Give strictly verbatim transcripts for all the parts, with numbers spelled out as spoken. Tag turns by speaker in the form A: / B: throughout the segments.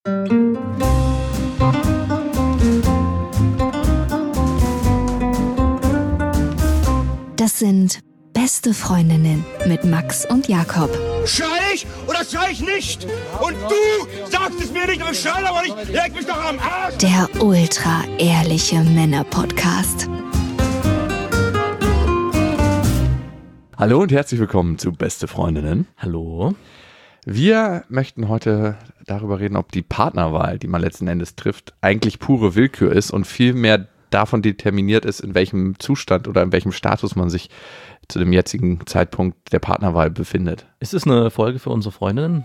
A: Das sind Beste Freundinnen mit Max und Jakob.
B: Schrei ich oder schrei ich nicht? Und du sagst es mir nicht, aber ich schrei aber nicht. Leg mich doch am Arsch!
A: Der ultra-ehrliche Männer-Podcast.
C: Hallo und herzlich willkommen zu Beste Freundinnen.
D: Hallo.
C: Wir möchten heute darüber reden, ob die Partnerwahl, die man letzten Endes trifft, eigentlich pure Willkür ist und viel mehr davon determiniert ist, in welchem Zustand oder in welchem Status man sich zu dem jetzigen Zeitpunkt der Partnerwahl befindet.
D: Ist es eine Folge für unsere Freundinnen?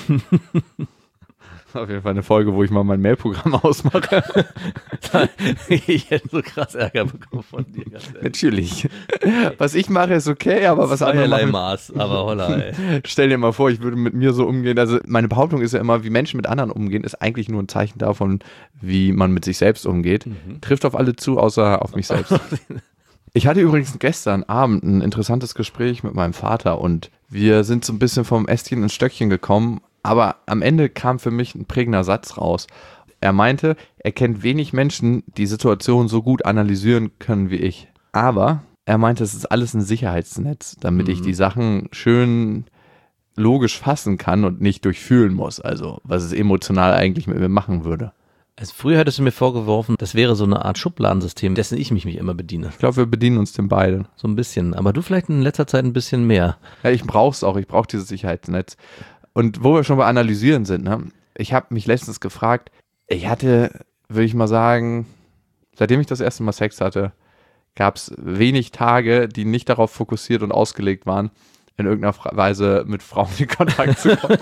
C: Auf jeden Fall eine Folge, wo ich mal mein Mailprogramm ausmache.
D: Ich hätte so krass Ärger bekommen von dir.
C: Natürlich. Was ich mache, ist okay, aber was andere machen...
D: Maß, aber holla, ey.
C: Stell dir mal vor, ich würde mit mir so umgehen. Also meine Behauptung ist ja immer, wie Menschen mit anderen umgehen, ist eigentlich nur ein Zeichen davon, wie man mit sich selbst umgeht. Mhm. Trifft auf alle zu, außer auf mich selbst. Ich hatte übrigens gestern Abend ein interessantes Gespräch mit meinem Vater und wir sind so ein bisschen vom Ästchen ins Stöckchen gekommen, aber am Ende kam für mich ein prägender Satz raus. Er meinte, er kennt wenig Menschen, die Situation so gut analysieren können wie ich. Aber er meinte, es ist alles ein Sicherheitsnetz, damit mhm. ich die Sachen schön logisch fassen kann und nicht durchfühlen muss. Also was es emotional eigentlich mit mir machen würde.
D: Also früher hättest du mir vorgeworfen, das wäre so eine Art Schubladensystem, dessen ich mich, mich immer bediene.
C: Ich glaube, wir bedienen uns den beiden.
D: So ein bisschen, aber du vielleicht in letzter Zeit ein bisschen mehr.
C: Ja, ich brauche es auch, ich brauche dieses Sicherheitsnetz. Und wo wir schon bei Analysieren sind, ne? Ich habe mich letztens gefragt, ich hatte, würde ich mal sagen, seitdem ich das erste Mal Sex hatte, gab es wenig Tage, die nicht darauf fokussiert und ausgelegt waren, in irgendeiner Weise mit Frauen in Kontakt zu kommen.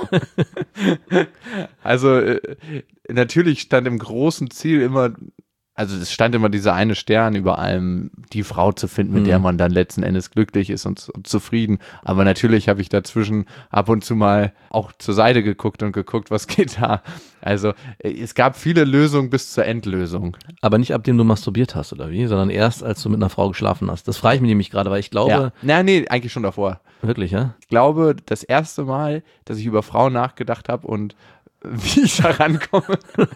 C: Also äh, natürlich stand im großen Ziel immer, also es stand immer dieser eine Stern über allem, die Frau zu finden, mit mhm. der man dann letzten Endes glücklich ist und, und zufrieden. Aber natürlich habe ich dazwischen ab und zu mal auch zur Seite geguckt und geguckt, was geht da. Also es gab viele Lösungen bis zur Endlösung.
D: Aber nicht ab dem du masturbiert hast, oder wie? Sondern erst, als du mit einer Frau geschlafen hast. Das frage ich mich nämlich gerade, weil ich glaube...
C: Ja. Nein, nee, eigentlich schon davor.
D: Wirklich, ja?
C: Ich glaube, das erste Mal, dass ich über Frauen nachgedacht habe und wie ich da rankomme,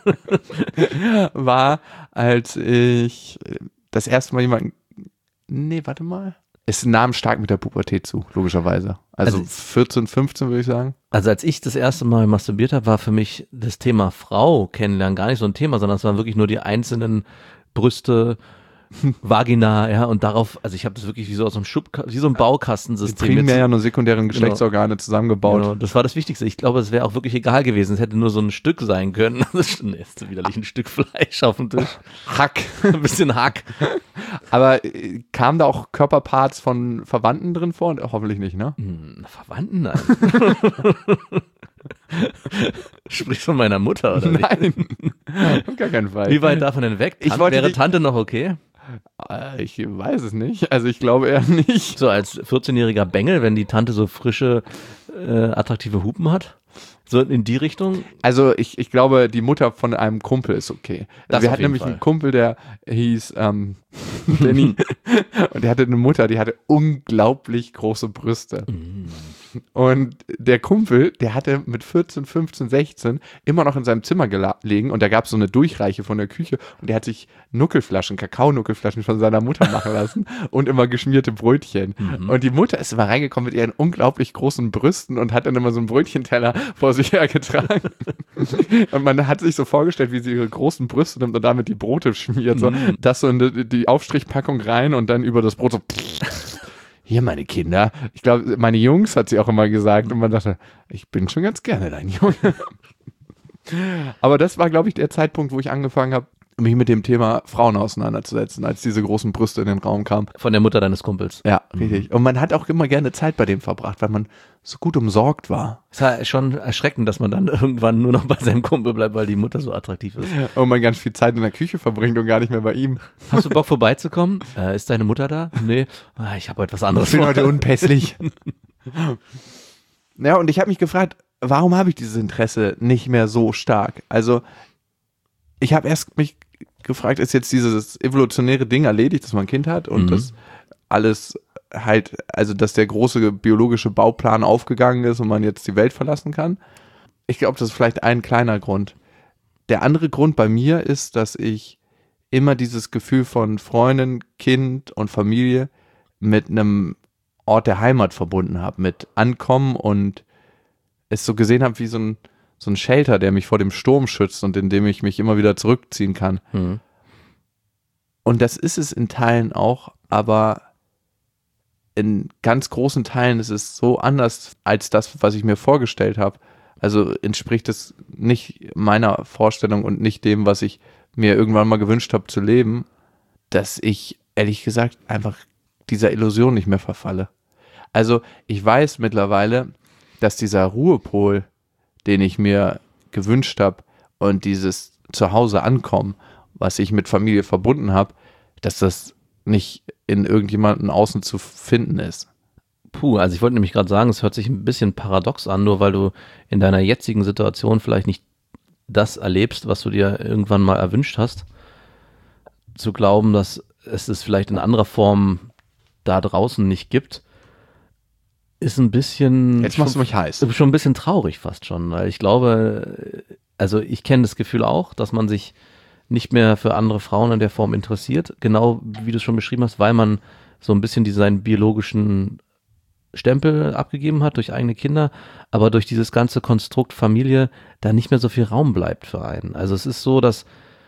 C: war, als ich das erste Mal jemanden, nee, warte mal, es nahm stark mit der Pubertät zu, logischerweise. Also, also vierzehn, fünfzehn würde ich sagen.
D: Also als ich das erste Mal masturbiert habe, war für mich das Thema Frau kennenlernen gar nicht so ein Thema, sondern es waren wirklich nur die einzelnen Brüste, Vagina, ja, und darauf, also ich habe das wirklich wie so aus einem Schub, wie so ein Baukastensystem.
C: Die primär ja nur sekundären Geschlechtsorgane genau. zusammengebaut.
D: Genau, das war das Wichtigste. Ich glaube, es wäre auch wirklich egal gewesen. Es hätte nur so ein Stück sein können. Das ist schon erst widerlich ein Stück Fleisch auf dem Tisch.
C: Hack.
D: Ein bisschen Hack.
C: Aber äh, kamen da auch Körperparts von Verwandten drin vor? Hoffentlich nicht, ne?
D: Hm, Verwandten? Nein. Sprichst von meiner Mutter, oder?
C: Nein, auf gar keinen Fall.
D: Wie weit davon denn weg? Tan-
C: ich wollte
D: wäre
C: die-
D: Tante noch okay?
C: Ich weiß es nicht. Also ich glaube eher nicht.
D: So als vierzehnjähriger Bengel, wenn die Tante so frische, äh, attraktive Hupen hat? So in die Richtung?
C: Also ich, ich glaube, die Mutter von einem Kumpel ist okay.
D: Das
C: Wir
D: auf
C: hatten
D: jeden
C: nämlich
D: Fall.
C: einen Kumpel, der hieß ähm, Danny. Und der hatte eine Mutter, die hatte unglaublich große Brüste.
D: Mm.
C: Und der Kumpel, der hatte mit vierzehn, fünfzehn, sechzehn immer noch in seinem Zimmer gelegen und da gab es so eine Durchreiche von der Küche und der hat sich Nuckelflaschen, Kakaonuckelflaschen von seiner Mutter machen lassen und immer geschmierte Brötchen. Mhm. Und die Mutter ist immer reingekommen mit ihren unglaublich großen Brüsten und hat dann immer so einen Brötchenteller vor sich hergetragen. Und man hat sich so vorgestellt, wie sie ihre großen Brüste nimmt und damit die Brote schmiert. So, mhm. Das so in die, die Aufstrichpackung rein und dann über das Brot so hier meine Kinder. Ich glaube, meine Jungs hat sie auch immer gesagt und man dachte, ich bin schon ganz gerne dein Junge. Aber das war, glaube ich, der Zeitpunkt, wo ich angefangen habe, mich mit dem Thema Frauen auseinanderzusetzen, als diese großen Brüste in den Raum kamen.
D: Von der Mutter deines Kumpels.
C: Ja, richtig. Und man hat auch immer gerne Zeit bei dem verbracht, weil man so gut umsorgt war.
D: Es war schon erschreckend, dass man dann irgendwann nur noch bei seinem Kumpel bleibt, weil die Mutter so attraktiv ist.
C: Und man ganz viel Zeit in der Küche verbringt und gar nicht mehr bei ihm.
D: Hast du Bock vorbeizukommen? Äh, ist deine Mutter da? Nee. Ah, ich habe heute was anderes
C: Ich bin
D: vor.
C: heute unpässlich. Ja, und ich habe mich gefragt, warum habe ich dieses Interesse nicht mehr so stark? Also ich habe erst mich gefragt, ist jetzt dieses evolutionäre Ding erledigt, dass man ein Kind hat und mhm. dass alles halt, also dass der große biologische Bauplan aufgegangen ist und man jetzt die Welt verlassen kann? Ich glaube, das ist vielleicht ein kleiner Grund. der andere Grund bei mir ist, dass ich immer dieses Gefühl von Freundin, Kind und Familie mit einem Ort der Heimat verbunden habe, mit Ankommen und es so gesehen habe wie so ein, so ein Shelter, der mich vor dem Sturm schützt und in dem ich mich immer wieder zurückziehen kann.
D: Mhm.
C: Und das ist es in Teilen auch, aber in ganz großen Teilen ist es so anders als das, was ich mir vorgestellt habe. Also entspricht es nicht meiner Vorstellung und nicht dem, was ich mir irgendwann mal gewünscht habe zu leben, dass ich ehrlich gesagt einfach dieser Illusion nicht mehr verfalle. Also ich weiß mittlerweile, dass dieser Ruhepol, den ich mir gewünscht habe und dieses Zuhause ankommen, was ich mit Familie verbunden habe, dass das nicht in irgendjemandem außen zu finden ist.
D: Puh, also ich wollte nämlich gerade sagen, es hört sich ein bisschen paradox an, nur weil du in deiner jetzigen Situation vielleicht nicht das erlebst, was du dir irgendwann mal erwünscht hast, zu glauben, dass es es vielleicht in anderer Form da draußen nicht gibt, ist ein bisschen...
C: Jetzt machst du mich heiß.
D: Schon ein bisschen traurig fast schon, weil ich glaube, also ich kenne das Gefühl auch, dass man sich nicht mehr für andere Frauen in der Form interessiert, genau wie du es schon beschrieben hast, weil man so ein bisschen seinen biologischen Stempel abgegeben hat durch eigene Kinder, aber durch dieses ganze Konstrukt Familie da nicht mehr so viel Raum bleibt für einen. Also es ist so, dass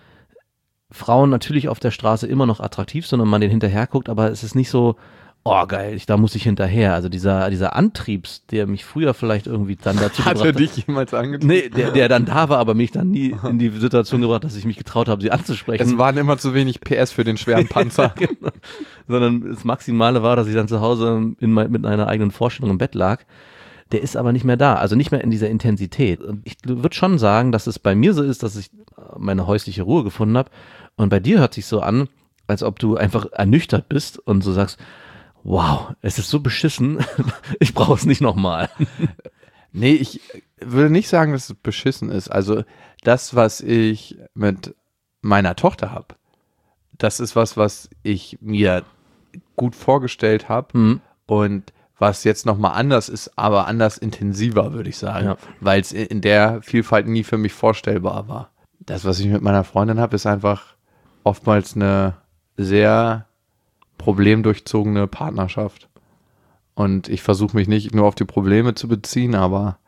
D: Frauen natürlich auf der Straße immer noch attraktiv sind und man denen hinterher guckt, aber es ist nicht so, oh geil, ich, da muss ich hinterher. Also dieser, dieser Antriebs, der mich früher vielleicht irgendwie dann dazu
C: hat
D: gebracht hat.
C: Hat er dich jemals angetrieben?
D: Nee, der, der dann da war, aber mich dann nie in die Situation gebracht, dass ich mich getraut habe, sie anzusprechen.
C: Es waren immer zu wenig P S für den schweren Panzer.
D: Ja, genau. Sondern das Maximale war, dass ich dann zu Hause in mein, mit einer eigenen Vorstellung im Bett lag. Der ist aber nicht mehr da, also nicht mehr in dieser Intensität. Und ich würde schon sagen, dass es bei mir so ist, dass ich meine häusliche Ruhe gefunden habe. Und bei dir hört sich so an, als ob du einfach ernüchtert bist und so sagst, wow, es ist so beschissen, ich brauche es nicht nochmal.
C: Nee, ich würde nicht sagen, dass es beschissen ist. Also das, was ich mit meiner Tochter habe, das ist was, was ich mir gut vorgestellt habe
D: Mhm.
C: und was jetzt nochmal anders ist, aber anders intensiver, würde ich sagen,
D: Ja.
C: weil es in der Vielfalt nie für mich vorstellbar war. Das, was ich mit meiner Freundin habe, ist einfach oftmals eine sehr problemdurchzogene Partnerschaft. Und ich versuche mich nicht nur auf die Probleme zu beziehen, aber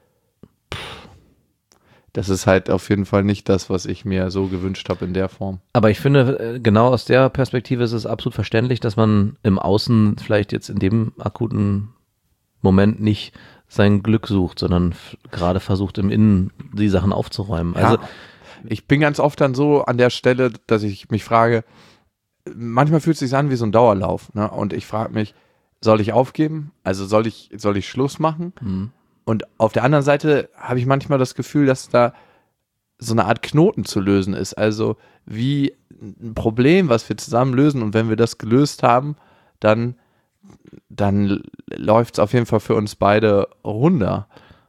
C: pff, das ist halt auf jeden Fall nicht das, was ich mir so gewünscht habe in der Form.
D: Aber ich finde, äh, genau aus der Perspektive ist es absolut verständlich, dass man im Außen vielleicht jetzt in dem akuten Moment nicht sein Glück sucht, sondern f- gerade versucht im Innen die Sachen aufzuräumen. Also
C: Ja, ich bin ganz oft dann so an der Stelle, dass ich mich frage, manchmal fühlt es sich an wie so ein Dauerlauf, ne? Und ich frage mich, soll ich aufgeben? Also soll ich, soll ich Schluss machen?
D: Mhm.
C: Und auf der anderen Seite habe ich manchmal das Gefühl, dass da so eine Art Knoten zu lösen ist. Also wie ein Problem, was wir zusammen lösen. Und wenn wir das gelöst haben, dann, dann läuft es auf jeden Fall für uns beide runter.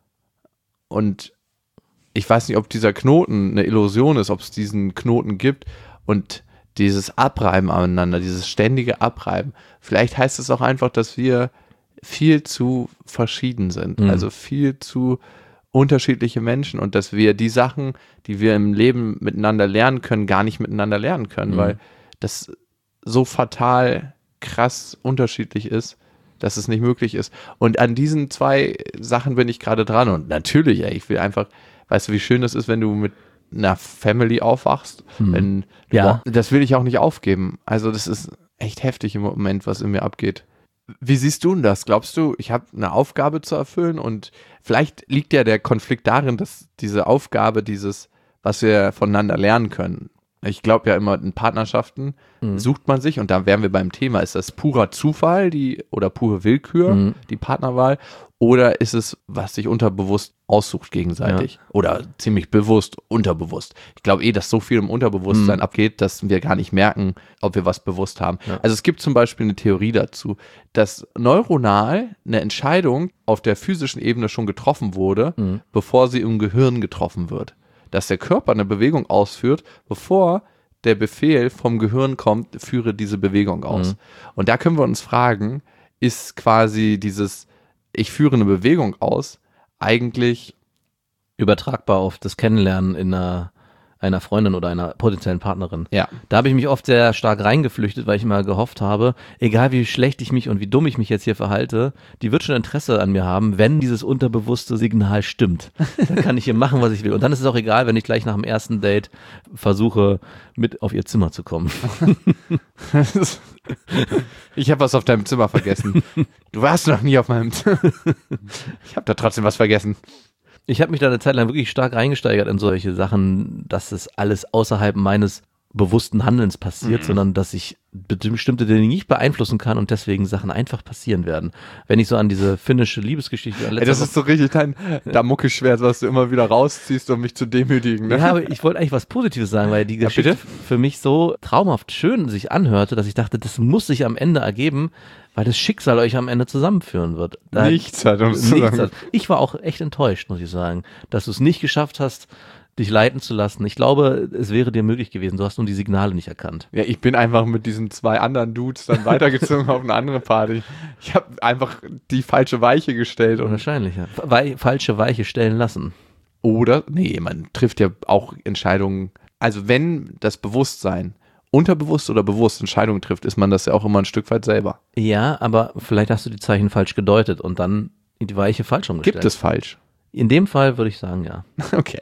C: Und ich weiß nicht, ob dieser Knoten eine Illusion ist, ob es diesen Knoten gibt. Und dieses Abreiben aneinander, dieses ständige Abreiben. Vielleicht heißt es auch einfach, dass wir viel zu verschieden sind,
D: Mhm.
C: also viel zu unterschiedliche Menschen und dass wir die Sachen, die wir im Leben miteinander lernen können, gar nicht miteinander lernen können,
D: Mhm.
C: weil das so fatal krass unterschiedlich ist, dass es nicht möglich ist. Und an diesen zwei Sachen bin ich gerade dran und natürlich, ey, ich will einfach, weißt du, wie schön das ist, wenn du mit einer Family aufwachst,
D: Mhm.
C: wenn
D: Ja.
C: boah, das will ich auch nicht aufgeben. Also das ist echt heftig im Moment, was in mir abgeht. Wie siehst du denn das? Glaubst du, ich habe eine Aufgabe zu erfüllen und vielleicht liegt ja der Konflikt darin, dass diese Aufgabe, dieses, was wir voneinander lernen können. Ich glaube ja immer, in Partnerschaften
D: Mhm.
C: sucht man sich, und da wären wir beim Thema, ist das purer Zufall die oder pure Willkür,
D: Mhm.
C: die Partnerwahl, oder ist es, was sich unterbewusst aussucht gegenseitig?
D: Ja.
C: Oder ziemlich bewusst, unterbewusst. Ich glaube eh, dass so viel im Unterbewusstsein
D: Mhm.
C: abgeht, dass wir gar nicht merken, ob wir was bewusst haben.
D: Ja.
C: Also es gibt zum Beispiel eine Theorie dazu, dass neuronal eine Entscheidung auf der physischen Ebene schon getroffen wurde,
D: Mhm.
C: bevor sie im Gehirn getroffen wird. Dass der Körper eine Bewegung ausführt, bevor der Befehl vom Gehirn kommt, führe diese Bewegung aus.
D: Mhm.
C: Und da können wir uns fragen, ist quasi dieses, ich führe eine Bewegung aus, eigentlich
D: Übertragbar auf das Kennenlernen in einer einer Freundin oder einer potenziellen Partnerin.
C: Ja.
D: Da habe ich mich oft sehr stark reingeflüchtet, weil ich immer gehofft habe, egal wie schlecht ich mich und wie dumm ich mich jetzt hier verhalte, die wird schon Interesse an mir haben, wenn dieses unterbewusste Signal stimmt. Dann kann ich hier machen, was ich will. Und dann ist es auch egal, wenn ich gleich nach dem ersten Date versuche, mit auf ihr Zimmer zu kommen.
C: Ich habe was auf deinem Zimmer vergessen. Du warst noch nie auf meinem Zimmer. Ich habe da trotzdem was vergessen.
D: Ich habe mich da eine Zeit lang wirklich stark reingesteigert in solche Sachen, dass es alles außerhalb meines bewussten Handelns passiert, mhm. sondern dass ich bestimmte Dinge nicht beeinflussen kann und deswegen Sachen einfach passieren werden. Wenn ich so an diese finnische Liebesgeschichte...
C: Ey, das ist so richtig dein Damokelschwert, was du immer wieder rausziehst, um mich zu demütigen. Ne?
D: Ja, aber ich wollte eigentlich was Positives sagen, weil die Geschichte
C: ja,
D: für mich so traumhaft schön sich anhörte, dass ich dachte, das muss sich am Ende ergeben, weil das Schicksal euch am Ende zusammenführen wird. Da
C: nichts hat uns
D: nichts hat. Ich war auch echt enttäuscht, muss ich sagen, dass du es nicht geschafft hast, dich leiten zu lassen. Ich glaube, es wäre dir möglich gewesen. Du hast nur die Signale nicht erkannt.
C: Ja, ich bin einfach mit diesen zwei anderen Dudes dann weitergezogen auf eine andere Party. Ich habe einfach die falsche Weiche gestellt. Und
D: Wahrscheinlich, ja. Wei- falsche Weiche stellen lassen.
C: Oder, nee, man trifft ja auch Entscheidungen. Also wenn das Bewusstsein unterbewusst oder bewusst Entscheidungen trifft, ist man das ja auch immer ein Stück weit selber.
D: Ja, aber vielleicht hast du die Zeichen falsch gedeutet und dann die Weiche falsch umgestellt.
C: Gibt es falsch?
D: In dem Fall würde ich sagen, ja.
C: Okay.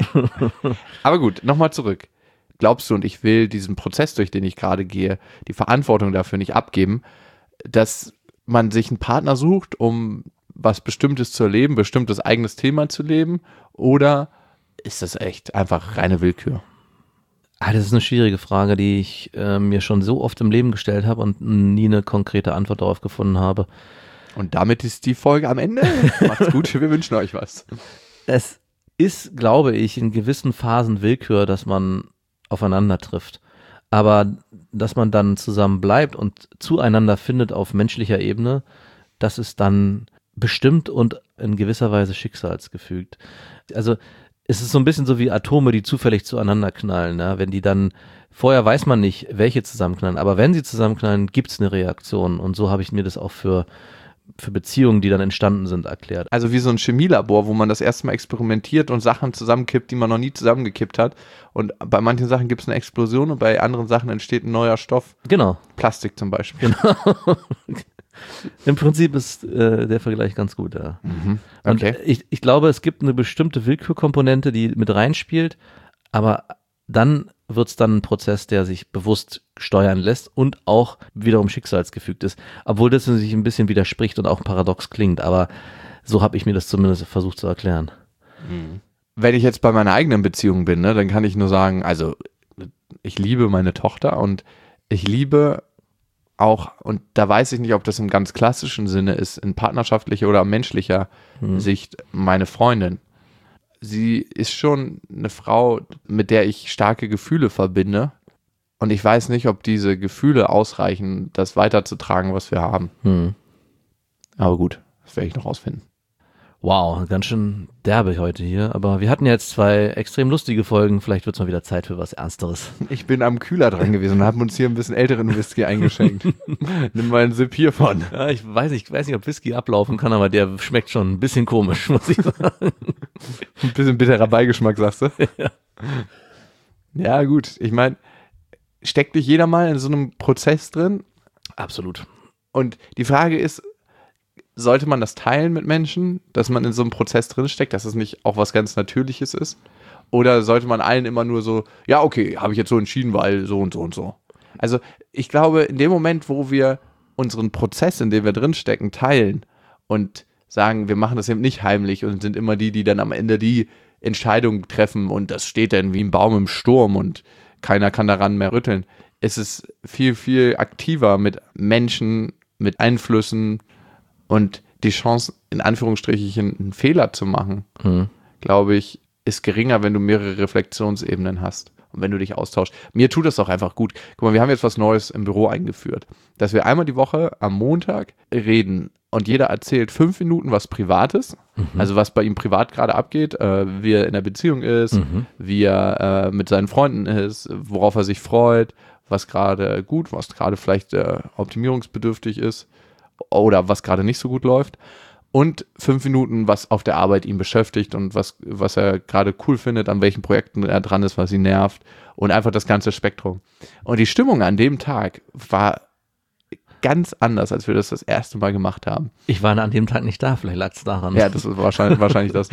C: Aber gut, nochmal zurück. Glaubst du, und ich will diesen Prozess, durch den ich gerade gehe, die Verantwortung dafür nicht abgeben, dass man sich einen Partner sucht, um was Bestimmtes zu erleben, bestimmtes eigenes Thema zu leben? Oder ist das echt einfach reine Willkür?
D: Ah, das ist eine schwierige Frage, die ich äh, mir schon so oft im Leben gestellt habe und nie eine konkrete Antwort darauf gefunden habe.
C: Und damit ist die Folge am Ende. Macht's gut, wir wünschen euch was.
D: Es ist, glaube ich, in gewissen Phasen Willkür, dass man aufeinander trifft. Aber dass man dann zusammen bleibt und zueinander findet auf menschlicher Ebene, das ist dann bestimmt und in gewisser Weise schicksalsgefügt. Also es ist so ein bisschen so wie Atome, die zufällig zueinander knallen. Ja? Wenn die dann, vorher weiß man nicht, welche zusammenknallen, aber wenn sie zusammenknallen, gibt es eine Reaktion. Und so habe ich mir das auch für für Beziehungen, die dann entstanden sind, erklärt.
C: Also wie so ein Chemielabor, wo man das erste Mal experimentiert und Sachen zusammenkippt, die man noch nie zusammengekippt hat. Und bei manchen Sachen gibt es eine Explosion und bei anderen Sachen entsteht ein neuer Stoff.
D: Genau.
C: Plastik zum Beispiel.
D: Genau. Im Prinzip ist äh, der Vergleich ganz gut, ja.
C: Mhm. Okay.
D: Und ich, ich glaube, es gibt eine bestimmte Willkürkomponente, die mit reinspielt, aber dann wird es dann ein Prozess, der sich bewusst steuern lässt und auch wiederum schicksalsgefügt ist. Obwohl das sich ein bisschen widerspricht und auch paradox klingt, aber so habe ich mir das zumindest versucht zu erklären.
C: Wenn ich jetzt bei meiner eigenen Beziehung bin, ne, dann kann ich nur sagen, also ich liebe meine Tochter und ich liebe auch, und da weiß ich nicht, ob das im ganz klassischen Sinne ist, in partnerschaftlicher oder menschlicher hm. Sicht, meine Freundin. Sie ist schon eine Frau, mit der ich starke Gefühle verbinde. Und ich weiß nicht, ob diese Gefühle ausreichen, das weiterzutragen, was wir haben.
D: Hm.
C: Aber gut, das werde ich noch rausfinden.
D: Wow, ganz schön derbe heute hier. Aber wir hatten jetzt zwei extrem lustige Folgen. Vielleicht wird es mal wieder Zeit für was Ernsteres.
C: Ich bin am Kühler dran gewesen und haben uns hier ein bisschen älteren Whisky eingeschenkt. Nimm mal einen Sip hiervon.
D: Ja, ich weiß nicht, ich weiß nicht, ob Whisky ablaufen kann, aber der schmeckt schon ein bisschen komisch, muss ich sagen.
C: Ein bisschen bitterer Beigeschmack, sagst du?
D: Ja.
C: Ja, gut. Ich meine, steckt nicht jeder mal in so einem Prozess drin?
D: Absolut.
C: Und die Frage ist, sollte man das teilen mit Menschen, dass man in so einem Prozess drinsteckt, dass es nicht auch was ganz Natürliches ist? Oder sollte man allen immer nur so, ja, okay, habe ich jetzt so entschieden, weil so und so und so. Also ich glaube, in dem Moment, wo wir unseren Prozess, in dem wir drinstecken, teilen und sagen, wir machen das eben nicht heimlich und sind immer die, die dann am Ende die Entscheidung treffen und das steht dann wie ein Baum im Sturm und keiner kann daran mehr rütteln, ist es viel, viel aktiver mit Menschen, mit Einflüssen und die Chance, in Anführungsstrichen, einen Fehler zu machen,
D: Mhm.
C: glaube ich, ist geringer, wenn du mehrere Reflexionsebenen hast und wenn du dich austauschst. Mir tut das auch einfach gut. Guck mal, wir haben jetzt was Neues im Büro eingeführt, dass wir einmal die Woche am Montag reden und jeder erzählt fünf Minuten was Privates,
D: Mhm.
C: also was bei ihm privat gerade abgeht, äh, wie er in der Beziehung ist,
D: Mhm.
C: wie er äh, mit seinen Freunden ist, worauf er sich freut, was gerade gut, was gerade vielleicht äh, optimierungsbedürftig ist oder was gerade nicht so gut läuft. und fünf Minuten, was auf der Arbeit ihn beschäftigt und was, was er gerade cool findet, an welchen Projekten er dran ist, was ihn nervt und einfach das ganze Spektrum. Und die Stimmung an dem Tag war ganz anders, als wir das das erste Mal gemacht haben.
D: Ich war an dem Tag nicht da, vielleicht lag es daran.
C: Ja, das ist wahrscheinlich, wahrscheinlich das.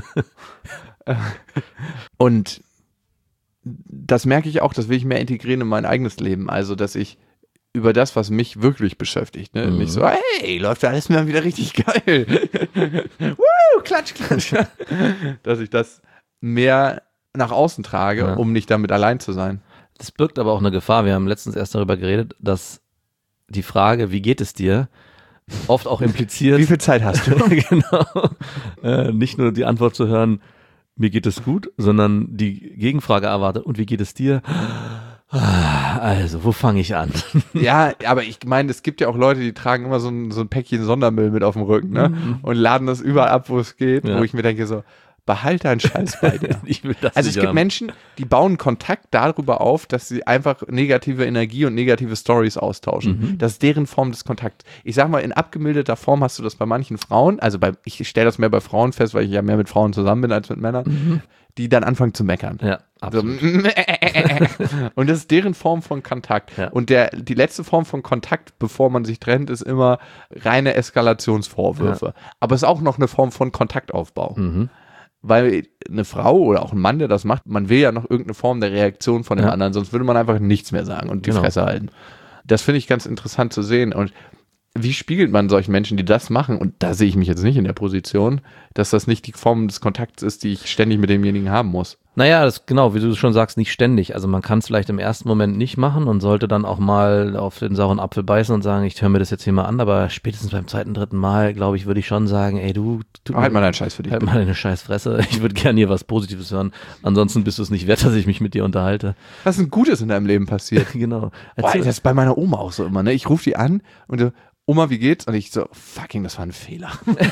C: Und das merke ich auch, das will ich mehr integrieren in mein eigenes Leben. Also, dass ich über das, was mich wirklich beschäftigt, ne? Mhm. Nicht so, hey, läuft da alles mal wieder richtig geil. Woo, klatsch, klatsch. Dass ich das mehr nach außen trage, ja. um nicht damit allein zu sein.
D: Das birgt aber auch eine Gefahr. Wir haben letztens erst darüber geredet, dass die Frage, wie geht es dir, oft auch impliziert.
C: Wie viel Zeit hast du?
D: Genau. Äh, nicht nur die Antwort zu hören, mir geht es gut, sondern die Gegenfrage erwartet, und wie geht es dir? Also, wo fange ich an?
C: Ja, aber ich meine, es gibt ja auch Leute, die tragen immer so ein, so ein Päckchen Sondermüll mit auf dem Rücken, ne? Mhm. Und laden das überall ab, wo es geht, ja. wo ich mir denke so, behalte deinen Scheiß bei dir.
D: Ich will das
C: also es
D: nicht
C: gibt
D: haben.
C: Menschen, die bauen Kontakt darüber auf, dass sie einfach negative Energie und negative Stories austauschen. Mhm. Das ist deren Form des Kontakts. Ich sag mal, in abgemilderter Form hast du das bei manchen Frauen, also bei, ich stelle das mehr bei Frauen fest, weil ich ja mehr mit Frauen zusammen bin als mit Männern, mhm. die dann anfangen zu meckern.
D: Ja, absolut.
C: So, und das ist deren Form von Kontakt. Ja. Und der, die letzte Form von Kontakt, bevor man sich trennt, ist immer reine Eskalationsvorwürfe. Ja. Aber es ist auch noch eine Form von Kontaktaufbau. Mhm. Weil eine Frau oder auch ein Mann, der das macht, man will ja noch irgendeine Form der Reaktion von dem ja. anderen, sonst würde man einfach nichts mehr sagen und die genau. Fresse halten. Das finde ich ganz interessant zu sehen. Und wie spiegelt man solchen Menschen, die das machen, und da sehe ich mich jetzt nicht in der Position, dass das nicht die Form des Kontakts ist, die ich ständig mit demjenigen haben muss.
D: Naja, das, genau, wie du schon sagst, nicht ständig. Also man kann es vielleicht im ersten Moment nicht machen und sollte dann auch mal auf den sauren Apfel beißen und sagen, ich höre mir das jetzt hier mal an, aber spätestens beim zweiten, dritten Mal, glaube ich, würde ich schon sagen, ey, du, du
C: halt mal deinen Scheiß für dich.
D: Halt mal deine Scheißfresse. Ich würde gerne hier was Positives hören. Ansonsten bist du es nicht wert, dass ich mich mit dir unterhalte.
C: Was ist denn Gutes in deinem Leben passiert?
D: Genau.
C: Boah, das ist bei meiner Oma auch so immer, ne? Ich rufe die an und so, Oma, wie geht's? Und ich so, fucking, das war ein Fehler.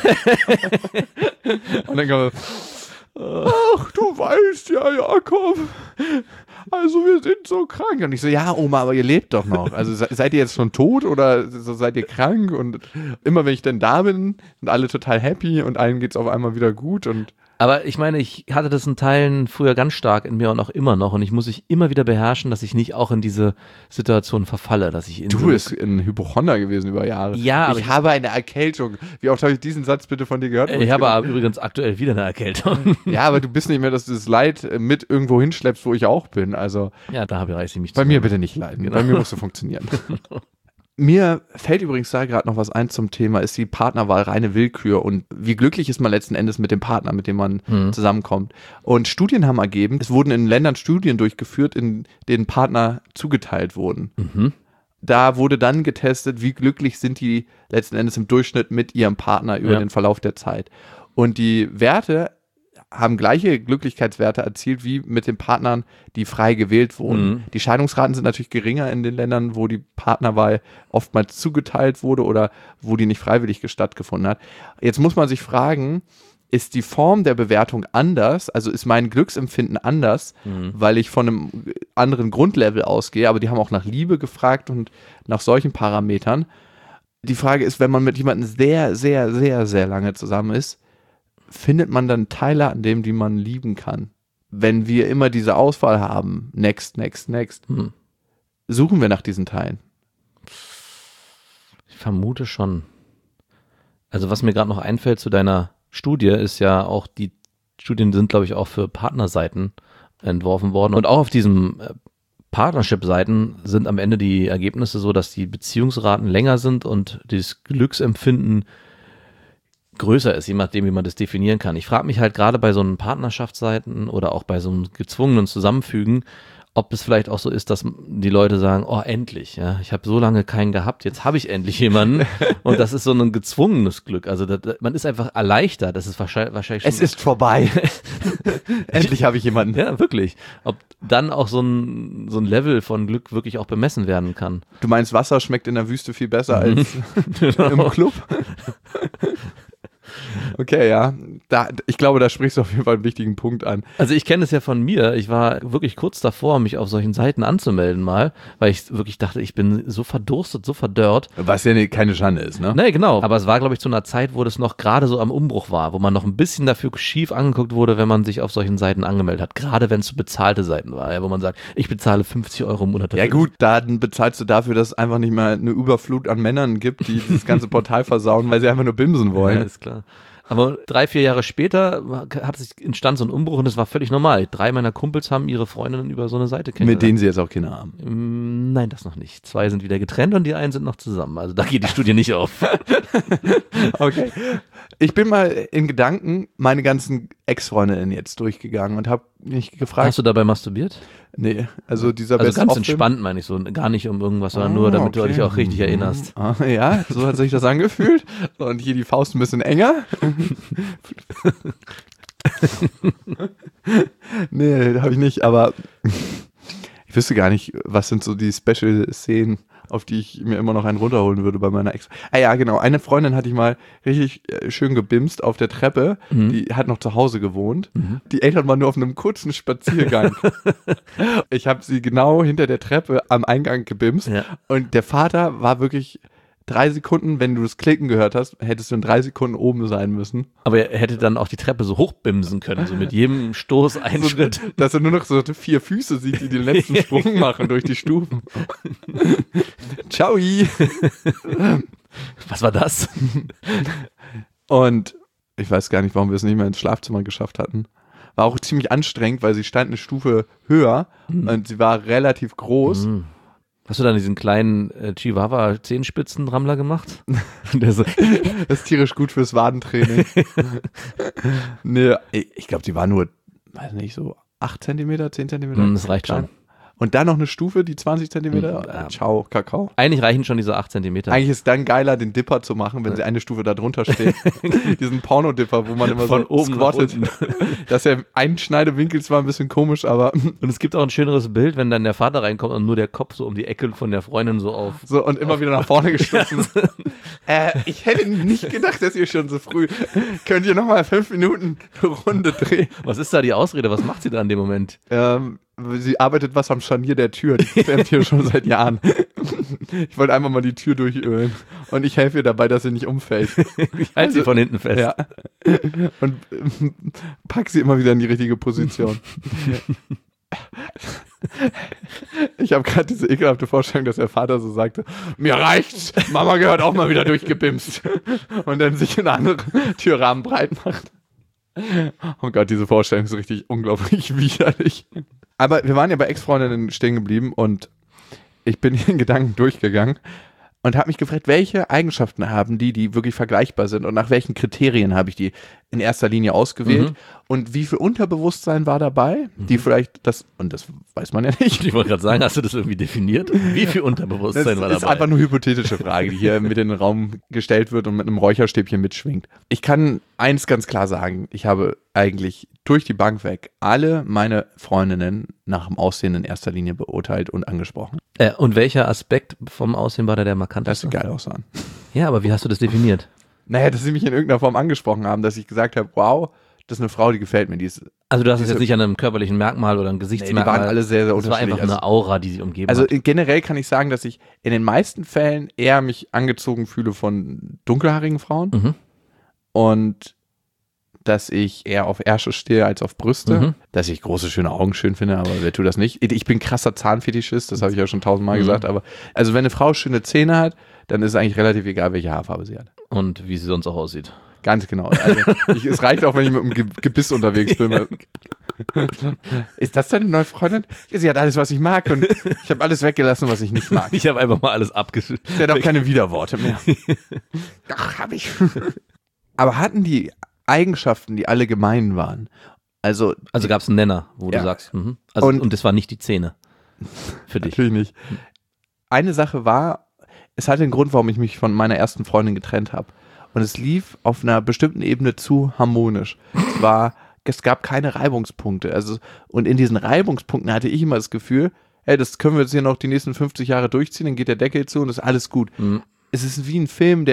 C: Und dann kommt ach, du weißt ja, Jakob, also wir sind so krank. Und ich so, ja, Oma, aber ihr lebt doch noch. Also se- seid ihr jetzt schon tot oder so, seid ihr krank? Und immer wenn ich denn da bin, sind alle total happy und allen geht's auf einmal wieder gut. Und
D: aber ich meine, ich hatte das in Teilen früher ganz stark in mir und auch immer noch, und ich muss mich immer wieder beherrschen, dass ich nicht auch in diese Situation verfalle, dass ich in
C: du
D: so
C: bist ein Hypochonder gewesen über Jahre.
D: Ja, aber
C: ich,
D: ich
C: habe eine Erkältung. Wie oft habe ich diesen Satz bitte von dir gehört?
D: Ich, ich habe aber übrigens aktuell wieder eine Erkältung.
C: Ja, aber du bist nicht mehr, dass du das Leid mit irgendwo hinschleppst, wo ich auch bin. Also
D: ja, da habe ich mich
C: bei mir bitte nicht leiden. Genau. Bei mir musst du funktionieren. Mir fällt übrigens da gerade noch was ein zum Thema, ist die Partnerwahl reine Willkür und wie glücklich ist man letzten Endes mit dem Partner, mit dem man mhm. zusammenkommt. Und Studien haben ergeben, es wurden in Ländern Studien durchgeführt, in denen Partner zugeteilt wurden. Mhm. Da wurde dann getestet, wie glücklich sind die letzten Endes im Durchschnitt mit ihrem Partner über ja. den Verlauf der Zeit. Und die Werte haben gleiche Glücklichkeitswerte erzielt wie mit den Partnern, die frei gewählt wurden. Mhm. Die Scheidungsraten sind natürlich geringer in den Ländern, wo die Partnerwahl oftmals zugeteilt wurde oder wo die nicht freiwillig stattgefunden hat. Jetzt muss man sich fragen, ist die Form der Bewertung anders? Also ist mein Glücksempfinden anders, mhm. weil ich von einem anderen Grundlevel ausgehe, aber die haben auch nach Liebe gefragt und nach solchen Parametern. Die Frage ist, wenn man mit jemandem sehr, sehr, sehr, sehr lange zusammen ist, findet man dann Teile, an dem, die man lieben kann? Wenn wir immer diese Auswahl haben, next, next, next, hm. suchen wir nach diesen Teilen?
D: Ich vermute schon. Also was mir gerade noch einfällt zu deiner Studie, ist ja auch, die Studien sind, glaube ich, auch für Partnerseiten entworfen worden. Und auch auf diesen Partnership-Seiten sind am Ende die Ergebnisse so, dass die Beziehungsraten länger sind und das Glücksempfinden größer ist, je nachdem, wie man das definieren kann. Ich frage mich halt gerade bei so einen Partnerschaftsseiten oder auch bei so einem gezwungenen Zusammenfügen, ob es vielleicht auch so ist, dass die Leute sagen, oh, endlich, ja, ich habe so lange keinen gehabt, jetzt habe ich endlich jemanden. Und das ist so ein gezwungenes Glück. Also das, man ist einfach erleichtert. Das ist wahrscheinlich, wahrscheinlich schon
C: es ist vorbei. Endlich habe ich jemanden.
D: Ja, wirklich. Ob dann auch so ein, so ein Level von Glück wirklich auch bemessen werden kann.
C: Du meinst, Wasser schmeckt in der Wüste viel besser als
D: genau.
C: im Club? Okay, ja. da, ich glaube, da sprichst du auf jeden Fall einen wichtigen Punkt an.
D: Also ich kenne es ja von mir. Ich war wirklich kurz davor, mich auf solchen Seiten anzumelden mal, weil ich wirklich dachte, ich bin so verdurstet, so verdörrt.
C: Was ja keine Schande ist, ne?
D: Nee, genau. Aber es war, glaube ich, zu einer Zeit, wo das noch gerade so am Umbruch war, wo man noch ein bisschen dafür schief angeguckt wurde, wenn man sich auf solchen Seiten angemeldet hat. Gerade wenn es so bezahlte Seiten war, ja, wo man sagt, ich bezahle fünfzig Euro im Monat dafür.
C: Ja gut, dann bezahlst du dafür, dass es einfach nicht mal eine Überflut an Männern gibt, die das ganze Portal versauen, weil sie einfach nur bimsen wollen.
D: Ja, ist klar. Aber drei, vier Jahre später hat sich entstand so ein Umbruch und das war völlig normal. Drei meiner Kumpels haben ihre Freundinnen über so eine Seite kennengelernt.
C: Mit denen sie jetzt auch Kinder haben?
D: Nein, das noch nicht. Zwei sind wieder getrennt und die einen sind noch zusammen. Also da geht die Studie nicht auf.
C: Okay. Ich bin mal in Gedanken meine ganzen Ex-Freundinnen jetzt durchgegangen und habe mich gefragt.
D: Hast du dabei masturbiert?
C: Nee, also dieser
D: Also ganz
C: Best-of-Film-
D: entspannt meine ich so, gar nicht um irgendwas, sondern nur, damit
C: okay.
D: du dich auch richtig erinnerst.
C: Ah, ja, so hat sich das angefühlt. Und hier die Faust ein bisschen enger. Nee, habe ich nicht, aber ich wüsste gar nicht, was sind so die Special-Szenen, auf die ich mir immer noch einen runterholen würde bei meiner Ex. Ah ja, genau, eine Freundin hatte ich mal richtig äh, schön gebimst auf der Treppe,
D: Mhm.
C: die hat noch zu Hause gewohnt.
D: Mhm.
C: Die Eltern waren nur auf einem kurzen Spaziergang. Ich habe sie genau hinter der Treppe am Eingang gebimst
D: Ja.
C: und der Vater war wirklich drei Sekunden, wenn du das Klicken gehört hast, hättest du in drei Sekunden oben sein müssen.
D: Aber er hätte dann auch die Treppe so hochbimsen können, so mit jedem Stoß einen
C: So,
D: Schritt.
C: dass er nur noch so vier Füße sieht, die den letzten Sprung machen durch die Stufen. Ciao.
D: Was war das?
C: Und ich weiß gar nicht, warum wir es nicht mehr ins Schlafzimmer geschafft hatten. War auch ziemlich anstrengend, weil sie stand eine Stufe höher und sie war relativ groß.
D: Mhm. Hast du dann diesen kleinen äh, Chihuahua-Zehenspitzen-Rammler gemacht? Der so,
C: Das ist tierisch gut fürs Wadentraining. Nee, ich glaube, die war nur, weiß nicht, so acht Zentimeter, zehn Zentimeter.
D: Mm, das reicht schon.
C: Und dann noch eine Stufe, die zwanzig Zentimeter.
D: Mm, ja.
C: Ciao, Kakao.
D: Eigentlich reichen schon diese acht Zentimeter.
C: Eigentlich ist dann geiler, den Dipper zu machen, wenn sie eine Stufe da drunter steht. Diesen Porno-Dipper, wo man immer
D: Von
C: so
D: oben nach
C: squattet.
D: unten.
C: Das ist ja ein Schneidewinkel zwar ein bisschen komisch, aber
D: Und es gibt auch ein schöneres Bild, wenn dann der Vater reinkommt und nur der Kopf so um die Ecke von der Freundin so auf.
C: so und immer wieder nach vorne gestoßen. äh, ich hätte nicht gedacht, dass ihr schon so früh. Könnt ihr nochmal fünf Minuten eine Runde drehen?
D: Was ist da die Ausrede? Was macht sie da in dem Moment?
C: Ähm, sie arbeitet was am Scharnier der Tür. Die fährt hier schon seit Jahren. Ich wollte einfach mal die Tür durchölen. Und ich helfe ihr dabei, dass sie nicht umfällt.
D: Ich halte sie von hinten fest.
C: Ja. Und ähm, pack sie immer wieder in die richtige Position. Ich habe gerade diese ekelhafte Vorstellung, dass der Vater so sagte, mir reicht's, Mama gehört auch mal wieder durchgebimst. Und dann sich in einen anderen Türrahmen breit macht. Oh Gott, diese Vorstellung ist richtig unglaublich widerlich. Aber wir waren ja bei Ex-Freundinnen stehen geblieben und ich bin hier in Gedanken durchgegangen und habe mich gefragt, welche Eigenschaften haben die, die wirklich vergleichbar sind und nach welchen Kriterien habe ich die in erster Linie ausgewählt
D: Mhm.
C: und wie viel Unterbewusstsein war dabei, die vielleicht das, und das weiß man ja nicht.
D: Ich wollte gerade sagen, hast du das irgendwie definiert? Wie viel
C: Das
D: Unterbewusstsein war dabei?
C: ist einfach nur eine hypothetische Frage, die hier mit in den Raum gestellt wird und mit einem Räucherstäbchen mitschwingt. Ich kann eins ganz klar sagen, ich habe eigentlich durch die Bank weg alle meine Freundinnen nach dem Aussehen in erster Linie beurteilt und angesprochen.
D: Äh, und welcher Aspekt vom Aussehen war da der
C: Dass
D: markanteste?
C: sie geil aussahen.
D: Ja, aber wie hast du das definiert?
C: Naja, dass sie mich in irgendeiner Form angesprochen haben, dass ich gesagt habe, wow, das ist eine Frau, die gefällt mir. Die ist,
D: Also du hast es
C: Diese-
D: jetzt nicht an einem körperlichen Merkmal oder einem
C: nee, die
D: Gesichtsmerkmal.
C: waren alle sehr, sehr
D: das war
C: unterschiedlich.
D: einfach eine Aura, die sie umgeben
C: Also
D: hat.
C: generell kann ich sagen, dass ich in den meisten Fällen eher mich angezogen fühle von dunkelhaarigen Frauen
D: Mhm.
C: und dass ich eher auf Ärsche stehe als auf Brüste,
D: Mhm.
C: dass ich große, schöne Augen schön finde, aber wer tut das nicht? Ich bin krasser Zahnfetischist, das habe ich ja schon tausendmal
D: Mhm.
C: gesagt, aber also wenn eine Frau schöne Zähne hat, dann ist es eigentlich relativ egal, welche Haarfarbe sie hat.
D: Und wie sie sonst auch aussieht.
C: Ganz genau. Also ich, es reicht auch, wenn ich mit einem Ge Gebiss unterwegs bin. Ist das deine neue Freundin? Ja, sie hat alles, was ich mag und ich habe alles weggelassen, was ich nicht mag.
D: Ich habe einfach mal alles abgeschüttet.
C: Sie hat auch keine Widerworte mehr. Ach, hab ich. Aber hatten die Eigenschaften, die alle gemein waren? Also,
D: Also gab es einen Nenner, wo
C: Ja.
D: du sagst, mhm. also, und,
C: Und-
D: das war nicht die Zähne für dich.
C: natürlich nicht. Eine Sache war, es hatte einen Grund, warum ich mich von meiner ersten Freundin getrennt habe. Und es lief auf einer bestimmten Ebene zu harmonisch. Es war, es gab keine Reibungspunkte. Also, und in diesen Reibungspunkten hatte ich immer das Gefühl, hey, das können wir jetzt hier noch die nächsten fünfzig Jahre durchziehen, dann geht der Deckel zu und ist alles gut.
D: Mhm.
C: Es ist wie ein Film, der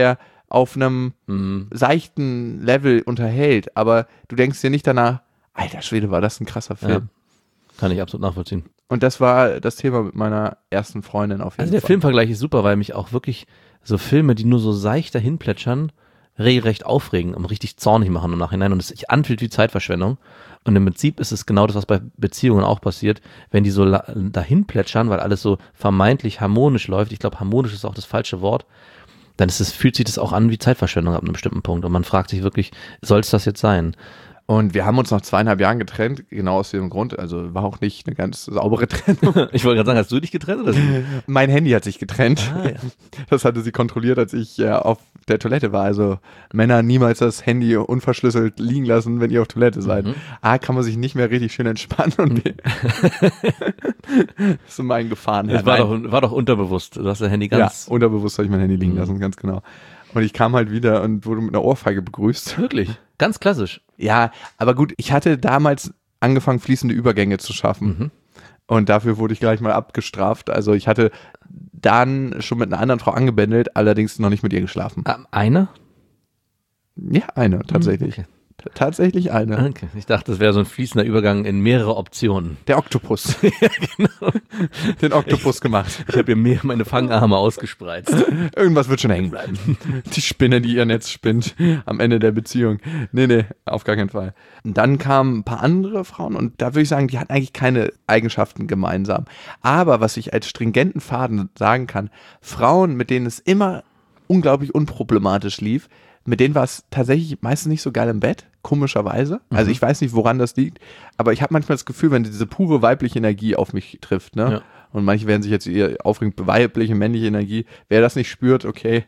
C: auf einem
D: Mhm.
C: seichten Level unterhält, aber du denkst dir nicht danach, alter Schwede, war das ein krasser Film.
D: Ja. Kann ich absolut nachvollziehen.
C: Und das war das Thema mit meiner ersten Freundin auf jeden
D: Also der
C: Fall.
D: Filmvergleich ist super, weil mich auch wirklich so Filme, die nur so seicht dahin plätschern, regelrecht aufregen und richtig zornig machen im Nachhinein und es sich anfühlt wie Zeitverschwendung. Und im Prinzip ist es genau das, was bei Beziehungen auch passiert, wenn die so la- dahin plätschern, weil alles so vermeintlich harmonisch läuft. Ich glaube, harmonisch ist auch das falsche Wort. Dann ist es, fühlt sich das auch an wie Zeitverschwendung ab einem bestimmten Punkt. Und man fragt sich wirklich, soll es das jetzt sein?
C: Und wir haben uns nach zweieinhalb Jahren getrennt, genau aus dem Grund. Also war auch nicht eine ganz saubere Trennung.
D: Ich wollte gerade sagen, hast du dich getrennt oder?
C: Mein Handy hat sich getrennt.
D: Ah, ja.
C: Das hatte sie kontrolliert, als ich äh, auf der Toilette war. Also Männer niemals das Handy unverschlüsselt liegen lassen, wenn ihr auf Toilette seid.
D: Mhm.
C: A, kann man sich nicht mehr richtig schön entspannen und B, das ist so mein Gefahren.
D: Es war doch, war doch unterbewusst. Du hast dein Handy ganz.
C: Ja, unterbewusst habe ich mein Handy liegen
D: Mhm.
C: lassen, ganz genau. Und ich kam halt wieder und wurde mit einer Ohrfeige begrüßt.
D: Wirklich. Ganz klassisch.
C: Ja, aber gut, ich hatte damals angefangen, fließende Übergänge zu schaffen.
D: Mhm.
C: Und dafür wurde ich gleich mal abgestraft. Also ich hatte dann schon mit einer anderen Frau angebändelt, allerdings noch nicht mit ihr geschlafen.
D: Ah, eine?
C: Ja, eine, tatsächlich.
D: Okay.
C: T- Tatsächlich eine.
D: Okay. Ich dachte, das wäre so ein fließender Übergang in mehrere Optionen.
C: Der Oktopus. Den Oktopus gemacht.
D: Ich habe ihr mehr meine Fangarme ausgespreizt.
C: Irgendwas wird schon hängen bleiben. Die Spinne, die ihr Netz spinnt am Ende der Beziehung. Nee, nee, auf gar keinen Fall. Und dann kamen ein paar andere Frauen und da würde ich sagen, die hatten eigentlich keine Eigenschaften gemeinsam. Aber was ich als stringenten Faden sagen kann, Frauen, mit denen es immer unglaublich unproblematisch lief, mit denen war es tatsächlich meistens nicht so geil im Bett, komischerweise. Also
D: Mhm.
C: ich weiß nicht, woran das liegt, aber ich habe manchmal das Gefühl, wenn diese pure weibliche Energie auf mich trifft, ne?
D: Ja.
C: Und manche werden sich jetzt eher aufregen, weibliche, männliche Energie. Wer das nicht spürt, okay.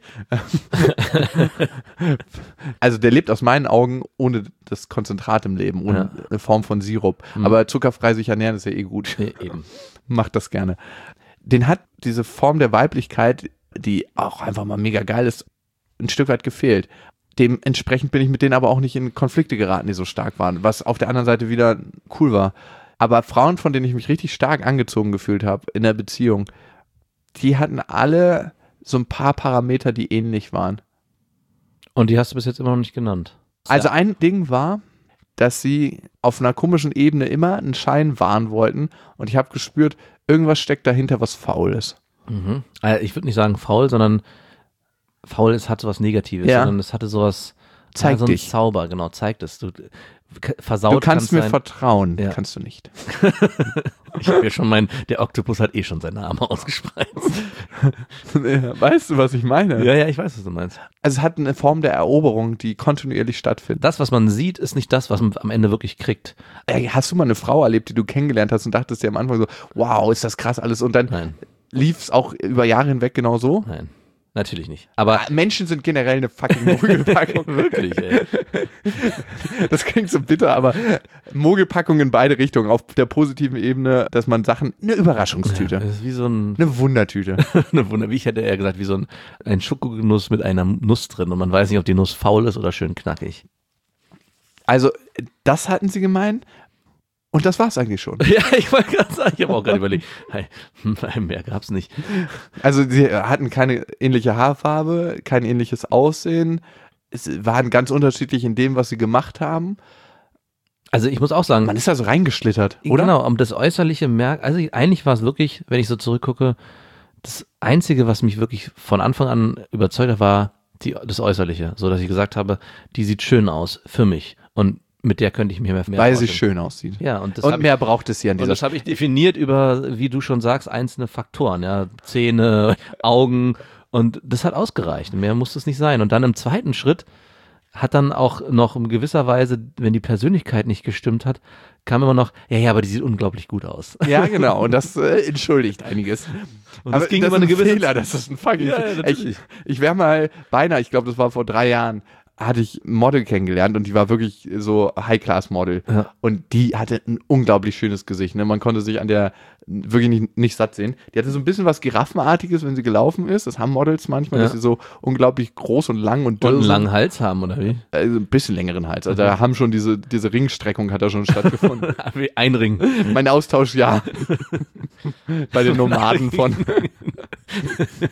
C: Also der lebt aus meinen Augen ohne das Konzentrat im Leben, ohne
D: Ja.
C: eine Form von Sirup.
D: Mhm.
C: Aber zuckerfrei sich ernähren ist ja eh gut.
D: Nee, eben.
C: Macht das gerne. Den hat diese Form der Weiblichkeit, die auch einfach mal mega geil ist, ein Stück weit gefehlt. Dementsprechend bin ich mit denen aber auch nicht in Konflikte geraten, die so stark waren, was auf der anderen Seite wieder cool war. Aber Frauen, von denen ich mich richtig stark angezogen gefühlt habe in der Beziehung, die hatten alle so ein paar Parameter, die ähnlich waren.
D: Und die hast du bis jetzt immer noch nicht genannt.
C: Also ein Ding war, dass sie auf einer komischen Ebene immer einen Schein wahren wollten und ich habe gespürt, irgendwas steckt dahinter, was faul ist.
D: Mhm. Also ich würde nicht sagen faul, sondern faul ist, hat sowas Negatives,
C: Ja.
D: sondern es hatte sowas,
C: Zeig
D: ja, so einen
C: dich.
D: Zauber, genau, zeigt es. Du k- versaut
C: Du kannst mir
D: sein.
C: vertrauen,
D: Ja.
C: kannst du nicht.
D: Ich habe ja schon mein, der Oktopus hat eh schon seine Arme ausgespreizt.
C: Weißt du, was ich meine?
D: Ja, ja, ich weiß, was du meinst.
C: Also es hat eine Form der Eroberung, die kontinuierlich stattfindet.
D: Das, was man sieht, ist nicht das, was man am Ende wirklich kriegt.
C: Ey, hast du mal eine Frau erlebt, die du kennengelernt hast und dachtest dir am Anfang so, wow, ist das krass alles und dann
D: Nein,
C: lief es auch über Jahre hinweg genau so?
D: nein, natürlich nicht. Aber
C: Ah, Menschen sind generell eine fucking Mogelpackung.
D: wirklich, ey.
C: Das klingt so bitter, aber Mogelpackung in beide Richtungen. Auf der positiven Ebene, dass man Sachen, eine Überraschungstüte,
D: Das ist wie so ein,
C: eine Wundertüte.
D: eine Wunder, wie ich hätte eher gesagt, wie so ein, ein Schokogenuss mit einer Nuss drin und man weiß nicht, ob die Nuss faul ist oder schön knackig.
C: Also das hatten sie gemeint und das war's eigentlich schon.
D: Ja, ich wollte gerade sagen, ich habe auch gerade überlegt, hey, hm, mehr gab's nicht.
C: Also sie hatten keine ähnliche Haarfarbe, kein ähnliches Aussehen. Es waren ganz unterschiedlich in dem, was sie gemacht haben.
D: Also ich muss auch sagen,
C: Man ist da so reingeschlittert, oder?
D: Genau, um das Äußerliche merkt, also eigentlich war es wirklich, wenn ich so zurückgucke, das Einzige, was mich wirklich von Anfang an überzeugt hat, war die, das Äußerliche. So, dass ich gesagt habe, die sieht schön aus für mich und mit der könnte ich mir mehr, mehr
C: Weil sie
D: vorstellen.
C: schön aussieht.
D: Ja, und das
C: Und
D: hab
C: mehr braucht es sie an
D: ich, und
C: dieser
D: das habe ich definiert über, wie du schon sagst, einzelne Faktoren, ja, Zähne, Augen und das hat ausgereicht. Mehr muss es nicht sein. Und dann im zweiten Schritt hat dann auch noch in gewisser Weise, wenn die Persönlichkeit nicht gestimmt hat, kam immer noch, ja, ja, aber die sieht unglaublich gut aus.
C: Ja, genau. Und das äh, entschuldigt einiges.
D: Und
C: Aber
D: das ging
C: das
D: über
C: ist
D: eine
C: ein
D: gewisse
C: Fehler, das ist ein fucking
D: Ja, ja, natürlich.
C: Ich, ich wäre mal beinahe, ich glaube, das war vor drei Jahren, hatte ich ein Model kennengelernt und die war wirklich so High-Class-Model.
D: Ja.
C: Und die hatte ein unglaublich schönes Gesicht. Ne? Man konnte sich an der wirklich nicht, nicht satt sehen. Die hatte so ein bisschen was Giraffenartiges, wenn sie gelaufen ist. Das haben Models manchmal,
D: Ja.
C: dass sie so unglaublich groß und lang und
D: Und
C: dürr
D: einen
C: sind.
D: langen Hals haben, oder wie?
C: Also ein bisschen längeren Hals. Also da haben schon diese, diese Ringstreckung hat da schon stattgefunden.
D: Wie ein Ring.
C: Mein Austausch, ja. Bei den Nomaden von.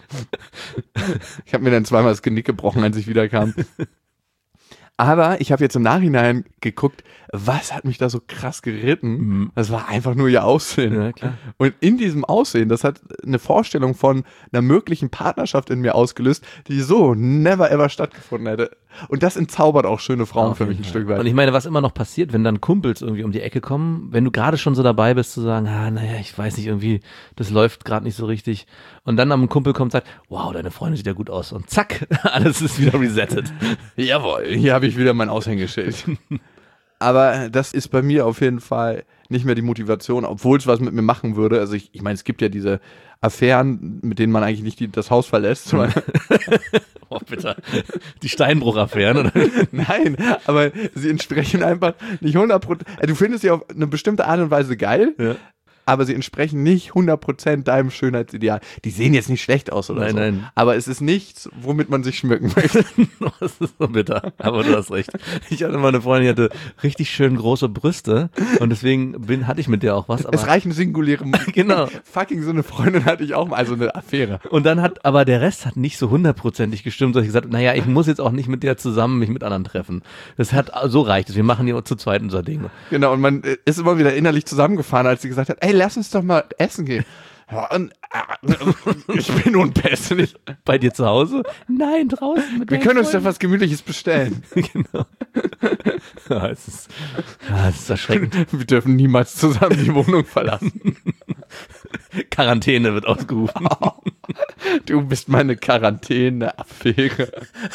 C: Ich habe mir dann zweimal das Genick gebrochen, als ich wiederkam. Aber ich habe jetzt im Nachhinein geguckt, was hat mich da so krass geritten?
D: Mhm.
C: Das war einfach nur ihr Aussehen.
D: Ja, klar.
C: Und in diesem Aussehen, das hat eine Vorstellung von einer möglichen Partnerschaft in mir ausgelöst, die so never ever stattgefunden hätte. Und das entzaubert auch schöne Frauen
D: Auf
C: für
D: jeden
C: mich ein
D: Fall.
C: Stück weit.
D: Und ich meine, was immer noch passiert, wenn dann Kumpels irgendwie um die Ecke kommen, wenn du gerade schon so dabei bist zu sagen, ah, naja, ich weiß nicht, irgendwie, das läuft gerade nicht so richtig. Und dann am Kumpel kommt und sagt, wow, deine Freundin sieht ja gut aus. Und zack, alles ist wieder resettet.
C: Jawohl, hier habe ich wieder mein Aushängeschild. Aber das ist bei mir auf jeden Fall nicht mehr die Motivation, obwohl es was mit mir machen würde. Also ich, ich meine, es gibt ja diese Affären, mit denen man eigentlich nicht die, das Haus verlässt.
D: Oh, bitte. Die Steinbruch-Affären, oder?
C: Nein, aber sie entsprechen einfach nicht hundert Prozent. Du findest sie auf eine bestimmte Art und Weise geil,
D: Ja.
C: aber sie entsprechen nicht hundert Prozent deinem Schönheitsideal. Die sehen jetzt nicht schlecht aus oder
D: Nein,
C: so.
D: nein.
C: Aber es ist nichts, womit man sich schmücken möchte.
D: Das ist so bitter, aber du hast recht. Ich hatte mal eine Freundin, die hatte richtig schön große Brüste und deswegen bin, hatte ich mit der auch was. Aber
C: Es reichen singuläre.
D: Genau.
C: Fucking so eine Freundin hatte ich auch mal, also eine Affäre.
D: Und dann hat, aber der Rest hat nicht so hundertprozentig gestimmt, dass ich gesagt habe, naja, ich muss jetzt auch nicht mit der zusammen mich mit anderen treffen. Das hat, so reicht es. Wir machen hier zu zweit unser Ding.
C: Genau, und man ist immer wieder innerlich zusammengefahren, als sie gesagt hat, ey, lass uns doch mal essen gehen. Ja, und, äh, ich bin unpässlich.
D: Bei dir zu Hause? Nein, draußen. Mit
C: Wir
D: deinen
C: können uns ja
D: Freunden.
C: was Gemütliches bestellen.
D: Genau. Ja, es ist, ja, es ist erschreckend.
C: Wir dürfen niemals zusammen die Wohnung verlassen.
D: Quarantäne wird ausgerufen.
C: Du bist meine Quarantäne-Affäre.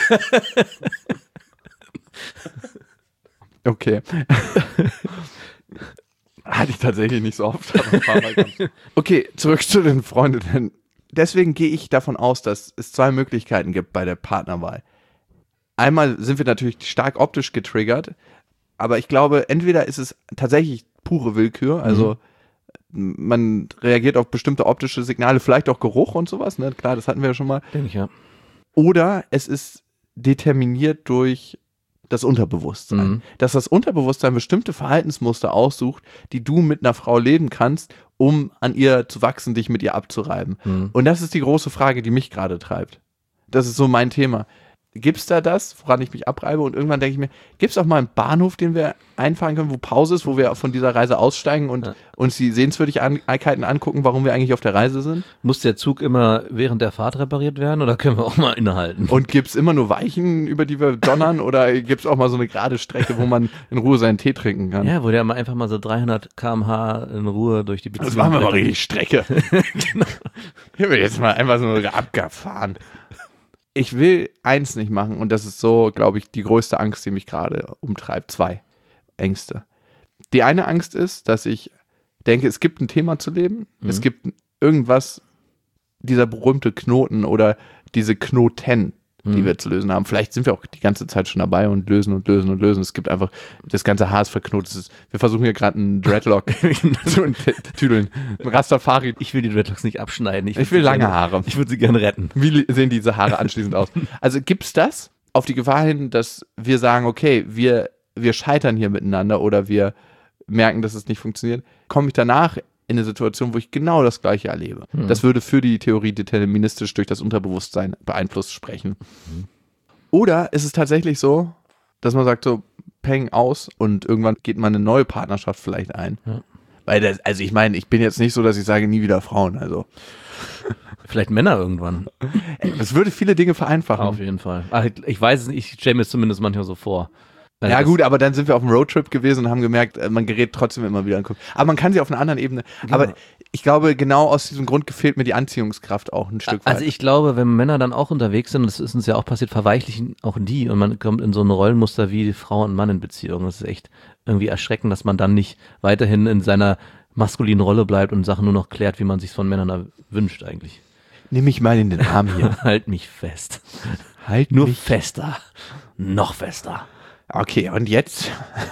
C: Okay. Hatte ich tatsächlich nicht so oft. Aber ein paar Mal gab's. Okay, zurück zu den Freundinnen. Deswegen gehe ich davon aus, dass es zwei Möglichkeiten gibt bei der Partnerwahl. Einmal sind wir natürlich stark optisch getriggert, aber ich glaube, entweder ist es tatsächlich pure Willkür, also mhm. man reagiert auf bestimmte optische Signale, vielleicht auch Geruch und sowas, ne? Klar, das hatten wir ja schon mal.
D: Denke ich, ja.
C: Oder es ist determiniert durch das Unterbewusstsein.
D: Mhm.
C: Dass das Unterbewusstsein bestimmte Verhaltensmuster aussucht, die du mit einer Frau leben kannst, um an ihr zu wachsen, dich mit ihr abzureiben.
D: Mhm.
C: Und das ist die große Frage, die mich gerade treibt. Das ist so mein Thema. Gibt's da das, woran ich mich abreibe? Und irgendwann denke ich mir, gibt's auch mal einen Bahnhof, den wir einfahren können, wo Pause ist, wo wir von dieser Reise aussteigen und
D: Ja.
C: uns die Sehenswürdigkeiten angucken, warum wir eigentlich auf der Reise sind?
D: Muss der Zug immer während der Fahrt repariert werden oder können wir auch mal innehalten?
C: Und gibt's immer nur Weichen, über die wir donnern, oder gibt's auch mal so eine gerade Strecke, wo man in Ruhe seinen Tee trinken kann?
D: Ja, wo der mal einfach mal so dreihundert Kilometer pro Stunde in Ruhe durch die Beziehung.
C: Das machen wir mal richtig Strecke.
D: Genau.
C: Hier wird jetzt mal einfach so abgefahren. Ich will eins nicht machen und das ist so, glaube ich, die größte Angst, die mich gerade umtreibt. Zwei Ängste. Die eine Angst ist, dass ich denke, es gibt ein Thema zu leben,
D: Mhm.
C: es gibt irgendwas, dieser berühmte Knoten oder diese Knoten, die
D: Mhm.
C: wir zu lösen haben. Vielleicht sind wir auch die ganze Zeit schon dabei und lösen und lösen und lösen. Es gibt einfach, das ganze Haar ist verknotet. Es ist, wir versuchen hier gerade einen Dreadlock zu tüdeln. Ein Rastafari.
D: Ich will die Dreadlocks nicht abschneiden.
C: Ich
D: würd
C: will
D: sie
C: lange
D: gerne,
C: Haare.
D: Ich würde sie gerne retten.
C: Wie sehen diese Haare anschließend aus? Also gibt's das auf die Gefahr hin, dass wir sagen, okay, wir, wir scheitern hier miteinander oder wir merken, dass es nicht funktioniert, komme ich danach in eine Situation, wo ich genau das Gleiche erlebe.
D: Hm.
C: Das würde für die Theorie deterministisch durch das Unterbewusstsein beeinflusst sprechen. Oder ist es tatsächlich so, dass man sagt so, peng aus und irgendwann geht man eine neue Partnerschaft vielleicht ein.
D: Ja.
C: Weil das, also ich meine, ich bin jetzt nicht so, dass ich sage, nie wieder Frauen, also.
D: Vielleicht Männer irgendwann.
C: Das würde viele Dinge vereinfachen.
D: Auf jeden Fall. Ach, ich weiß es nicht, ich stelle mir es zumindest manchmal so vor. Also
C: Ja
D: das-
C: gut, aber dann sind wir auf einem Roadtrip gewesen und haben gemerkt, äh, man gerät trotzdem immer wieder angucken. Aber man kann sie auf einer anderen Ebene.
D: Genau.
C: Aber ich glaube, genau aus diesem Grund gefällt mir die Anziehungskraft auch ein Stück weit.
D: Also ich glaube, wenn Männer dann auch unterwegs sind, und das ist uns ja auch passiert, verweichlichen auch die und man kommt in so ein Rollenmuster wie Frau und Mann in Beziehungen. Das ist echt irgendwie erschreckend, dass man dann nicht weiterhin in seiner maskulinen Rolle bleibt und Sachen nur noch klärt, wie man sich von Männern wünscht eigentlich.
C: Nimm mich mal in den Arm hier.
D: Halt mich fest.
C: Halt
D: Nur
C: mich.
D: fester. Noch fester.
C: Okay, und jetzt?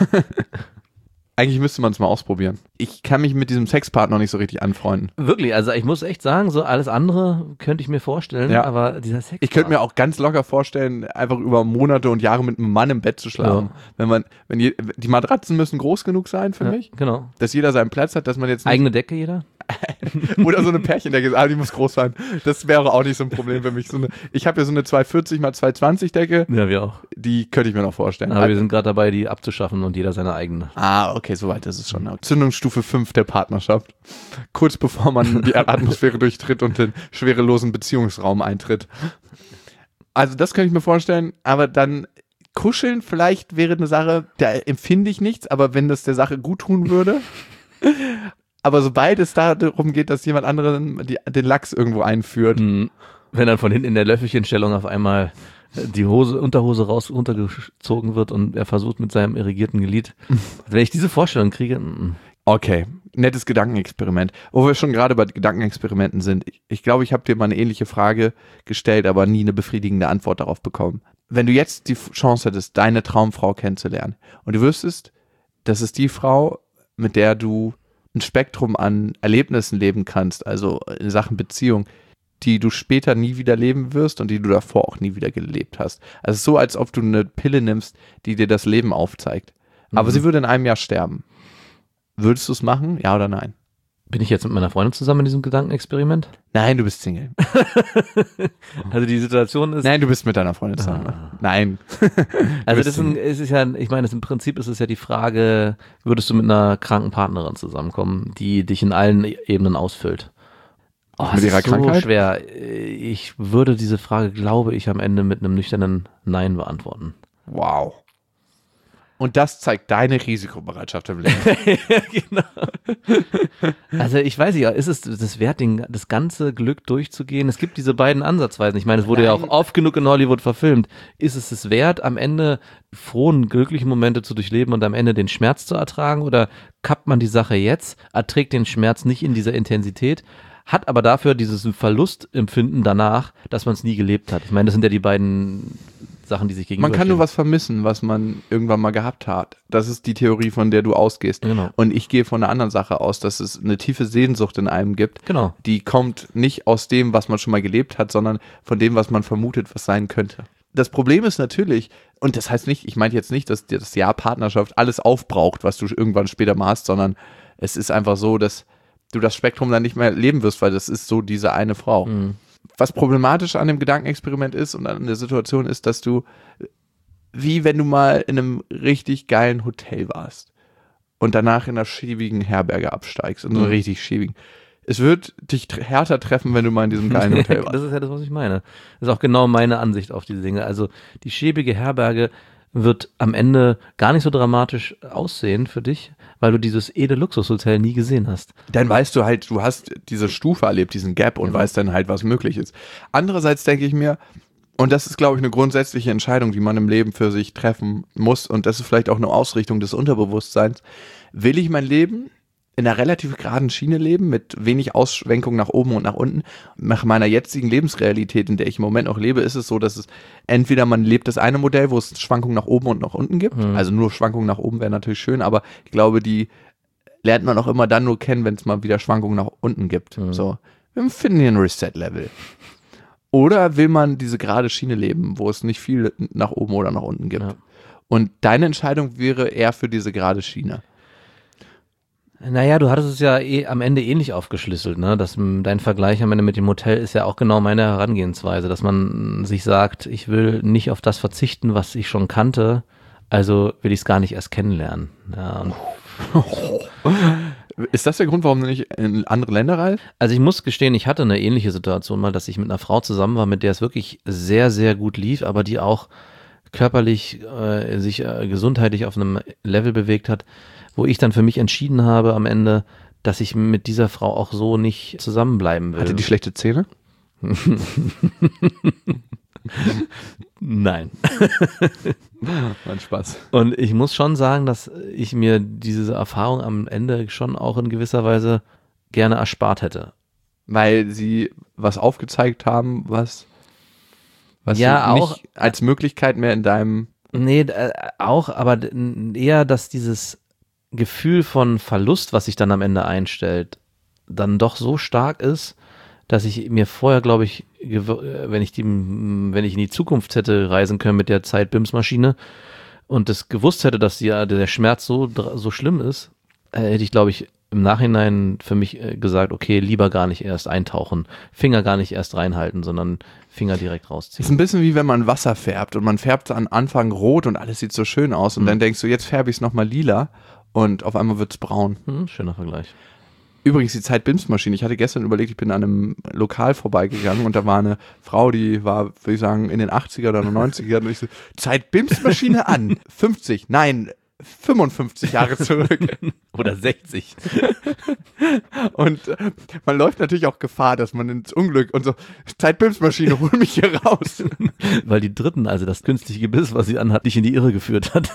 C: Eigentlich müsste man es mal ausprobieren. Ich kann mich mit diesem Sexpart noch nicht so richtig anfreunden.
D: Wirklich, also ich muss echt sagen, so alles andere könnte ich mir vorstellen,
C: Ja.
D: aber dieser Sex.
C: Ich könnte mir auch ganz locker vorstellen, einfach über Monate und Jahre mit einem Mann im Bett zu schlafen.
D: Ja.
C: Wenn man, wenn je, die Matratzen müssen groß genug sein für
D: ja,
C: mich,
D: Genau.
C: dass jeder seinen Platz hat, dass man jetzt nicht
D: Eigene Decke jeder?
C: Oder so eine Pärchendecke, ah, die muss groß sein. Das wäre auch nicht so ein Problem für mich. So eine, ich habe ja so eine zweihundertvierzig mal zweihundertzwanzig Decke.
D: Ja, wir auch.
C: Die könnte ich mir noch vorstellen.
D: Aber wir sind gerade dabei, die abzuschaffen und jeder seine eigene.
C: Ah, okay, soweit ist es schon. Zündungsstufe fünf der Partnerschaft. Kurz bevor man die Atmosphäre durchtritt und den schwerelosen Beziehungsraum eintritt. Also das könnte ich mir vorstellen, aber dann kuscheln vielleicht wäre eine Sache, da empfinde ich nichts, aber wenn das der Sache gut tun würde. Aber sobald es darum geht, dass jemand anderen die, den Lachs irgendwo einführt.
D: Wenn dann von hinten in der Löffelchenstellung auf einmal die Hose, Unterhose raus runtergezogen wird und er versucht mit seinem irrigierten Glied. Wenn ich diese Vorstellung kriege. M-
C: Okay, nettes Gedankenexperiment. Wo wir schon gerade bei Gedankenexperimenten sind. Ich, ich glaube, ich habe dir mal eine ähnliche Frage gestellt, aber nie eine befriedigende Antwort darauf bekommen. Wenn du jetzt die Chance hättest, deine Traumfrau kennenzulernen und du wüsstest, das ist die Frau, mit der du ein Spektrum an Erlebnissen leben kannst, also in Sachen Beziehung, die du später nie wieder leben wirst und die du davor auch nie wieder gelebt hast. Also so, als ob du eine Pille nimmst, die dir das Leben aufzeigt. Aber
D: Mhm.
C: sie würde in einem Jahr sterben. Würdest du es machen? Ja oder nein?
D: Bin ich jetzt mit meiner Freundin zusammen in diesem Gedankenexperiment?
C: Nein, du bist Single.
D: Also die Situation ist.
C: Nein, du bist mit deiner Freundin zusammen.
D: Ah.
C: Nein.
D: Also
C: bist
D: das ist, ein, es ist ja, ich meine, das im Prinzip ist es ja die Frage, würdest du mit einer kranken Partnerin zusammenkommen, die dich in allen Ebenen ausfüllt? Oh,
C: Mit
D: es
C: ihrer
D: ist so
C: Krankheit?
D: schwer. Ich würde diese Frage, glaube ich, am Ende mit einem nüchternen Nein beantworten.
C: Wow. Und das zeigt deine Risikobereitschaft im Leben.
D: Genau. Also ich weiß nicht, ist es das wert, den, das ganze Glück durchzugehen? Es gibt diese beiden Ansatzweisen. Ich meine, es wurde ja auch oft genug in Hollywood verfilmt. Ist es es wert, am Ende frohen, glücklichen Momente zu durchleben und am Ende den Schmerz zu ertragen? Oder kappt man die Sache jetzt, erträgt den Schmerz nicht in dieser Intensität, hat aber dafür dieses Verlustempfinden danach, dass man es nie gelebt hat? Ich meine, das sind ja die beiden Sachen, die sich gegenüber.
C: Man kann nur was vermissen, was man irgendwann mal gehabt hat. Das ist die Theorie, von der du ausgehst.
D: Genau.
C: Und ich gehe von einer anderen Sache aus, dass es eine tiefe Sehnsucht in einem gibt.
D: Genau.
C: Die kommt nicht aus dem, was man schon mal gelebt hat, sondern von dem, was man vermutet, was sein könnte. Das Problem ist natürlich, und das heißt nicht, ich meine jetzt nicht, dass dir das Jahr Partnerschaft alles aufbraucht, was du irgendwann später mal hast, sondern es ist einfach so, dass du das Spektrum dann nicht mehr leben wirst, weil das ist so diese eine Frau.
D: Mhm.
C: Was problematisch an dem Gedankenexperiment ist und an der Situation ist, dass du, wie wenn du mal in einem richtig geilen Hotel warst und danach in einer schäbigen Herberge absteigst, in so einer
D: Mhm.
C: richtig schäbigen. Es wird dich tr- härter treffen, wenn du mal in diesem geilen Hotel warst.
D: Das ist ja das, was ich meine. Das ist auch genau meine Ansicht auf diese Dinge. Also die schäbige Herberge wird am Ende gar nicht so dramatisch aussehen für dich, weil du dieses edle Luxushotel nie gesehen hast.
C: Dann weißt du halt, du hast diese Stufe erlebt, diesen Gap und
D: Genau.
C: weißt dann halt, was möglich ist. Andererseits denke ich mir, und das ist, glaube ich, eine grundsätzliche Entscheidung, die man im Leben für sich treffen muss, und das ist vielleicht auch eine Ausrichtung des Unterbewusstseins. Will ich mein Leben in einer relativ geraden Schiene leben, mit wenig Ausschwenkungen nach oben und nach unten? Nach meiner jetzigen Lebensrealität, in der ich im Moment auch lebe, ist es so, dass es entweder man lebt das eine Modell, wo es Schwankungen nach oben und nach unten gibt.
D: Mhm.
C: Also nur Schwankungen nach oben wäre natürlich schön, aber ich glaube, die lernt man auch immer dann nur kennen, wenn es mal wieder Schwankungen nach unten gibt.
D: Mhm.
C: So, wir finden hier ein Reset-Level. Oder will man diese gerade Schiene leben, wo es nicht viel nach oben oder nach unten gibt?
D: Ja.
C: Und deine Entscheidung wäre eher für diese gerade Schiene.
D: Naja, du hattest es ja eh am Ende ähnlich aufgeschlüsselt, ne? Das, m, dein Vergleich am Ende mit dem Hotel ist ja auch genau meine Herangehensweise, dass man sich sagt, ich will nicht auf das verzichten, was ich schon kannte, also will ich es gar nicht erst kennenlernen. Ja, und
C: Ist das der Grund, warum du nicht in andere Länder reist?
D: also ich muss gestehen, ich hatte eine ähnliche Situation mal, dass ich mit einer Frau zusammen war, mit der es wirklich sehr, sehr gut lief, aber die auch körperlich äh, sich äh, gesundheitlich auf einem Level bewegt hat, wo ich dann für mich entschieden habe am Ende, dass ich mit dieser Frau auch so nicht zusammenbleiben will.
C: Hatte die schlechte Zähne?
D: Nein.
C: Mein Spaß.
D: Und ich muss schon sagen, dass ich mir diese Erfahrung am Ende schon auch in gewisser Weise gerne erspart hätte.
C: Weil sie was aufgezeigt haben, was, was
D: Ja,
C: du
D: auch-
C: nicht als Möglichkeit mehr in deinem...
D: Nee, äh, auch, aber d- eher, dass dieses Gefühl von Verlust, was sich dann am Ende einstellt, dann doch so stark ist, dass ich mir vorher, glaube ich, gew- äh, wenn ich die, wenn ich in die Zukunft hätte reisen können mit der Zeit-Bims-Maschine und das gewusst hätte, dass die, der Schmerz so, dr- so schlimm ist, äh, hätte ich, glaube ich, im Nachhinein für mich äh, gesagt, okay, lieber gar nicht erst eintauchen, Finger gar nicht erst reinhalten, sondern Finger direkt rausziehen.
C: Ist ein bisschen wie wenn man Wasser färbt und man färbt am Anfang rot und alles sieht so schön aus und mhm. dann denkst du, jetzt färbe ich es nochmal lila und auf einmal wird es braun.
D: Hm, schöner Vergleich.
C: Übrigens die Zeit-Bims-Maschine. Ich hatte gestern überlegt, ich bin an einem Lokal vorbeigegangen und da war eine Frau, die war, würde ich sagen, in den achtziger oder neunziger und ich so, Zeit-Bims-Maschine an. fünfzig, nein, fünfundfünfzig Jahre zurück.
D: Oder sechzig.
C: Und äh, man läuft natürlich auch Gefahr, dass man ins Unglück und so, Zeit-Bims-Maschine, hol mich hier raus.
D: Weil die Dritten, also das künstliche Gebiss, was sie anhat, dich in die Irre geführt hat.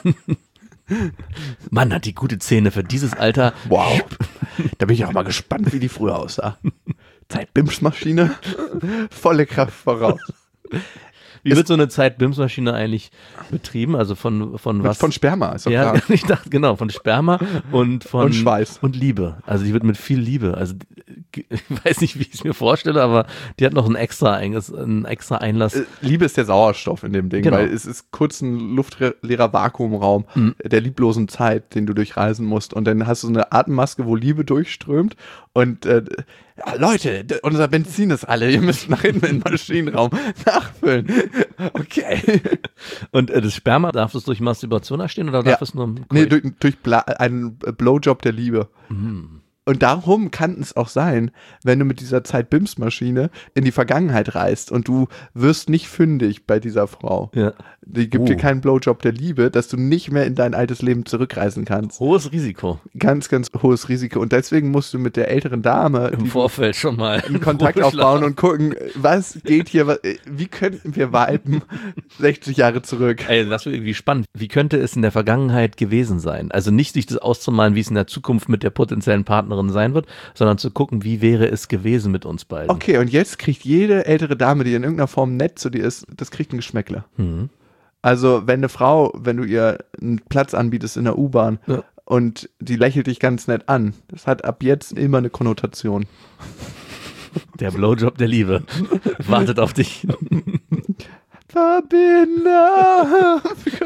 D: Mann, hat die gute Zähne für dieses Alter.
C: Wow. Da bin ich auch mal gespannt, wie die früher aussah. Zeit-Bims-Maschine, volle Kraft voraus.
D: Wie wird so eine Zeit-Bims-Maschine eigentlich betrieben? Also von, von was?
C: Von Sperma, ist doch
D: ja,
C: klar.
D: Ich dachte, genau, von Sperma und von
C: und Schweiß.
D: Und Liebe. Also die wird mit viel Liebe. Also ich weiß nicht, wie ich es mir vorstelle, aber die hat noch einen extra, einen extra Einlass.
C: Liebe ist der Sauerstoff in dem Ding,
D: genau.
C: Weil es ist kurz ein luftleerer Vakuumraum mhm. der lieblosen Zeit, den du durchreisen musst. Und dann hast du so eine Atemmaske, wo Liebe durchströmt. Und äh, ja, Leute, d- unser Benzin ist alle, ihr müsst nach hinten in den Maschinenraum nachfüllen. Okay.
D: Und äh, das Sperma, darf es durch Masturbation erstehen oder darf
C: ja.
D: es nur...
C: Nee, durch, durch Bla- einen Blowjob der Liebe.
D: Mhm.
C: Und darum kann es auch sein, wenn du mit dieser Zeit-Bims-Maschine in die Vergangenheit reist und du wirst nicht fündig bei dieser Frau.
D: Ja.
C: Die gibt
D: Oh.
C: dir keinen Blowjob der Liebe, dass du nicht mehr in dein altes Leben zurückreisen kannst.
D: Hohes Risiko.
C: Ganz, ganz hohes Risiko. Und deswegen musst du mit der älteren Dame
D: Im Vorfeld schon mal
C: einen Kontakt aufbauen und gucken, was geht hier, was, wie könnten wir viben sechzig Jahre zurück.
D: Ey, das wird irgendwie spannend. Wie könnte es in der Vergangenheit gewesen sein? Also nicht sich das auszumalen, wie es in der Zukunft mit der potenziellen Partnerin sein wird, sondern zu gucken, wie wäre es gewesen mit uns beiden.
C: Okay, und jetzt kriegt jede ältere Dame, die in irgendeiner Form nett zu dir ist, das kriegt ein Geschmäckle.
D: Mhm.
C: Also wenn eine Frau, wenn du ihr einen Platz anbietest in der U-Bahn
D: ja.
C: und die lächelt dich ganz nett an, das hat ab jetzt immer eine Konnotation.
D: Der Blowjob der Liebe wartet auf dich.
C: Verbinder.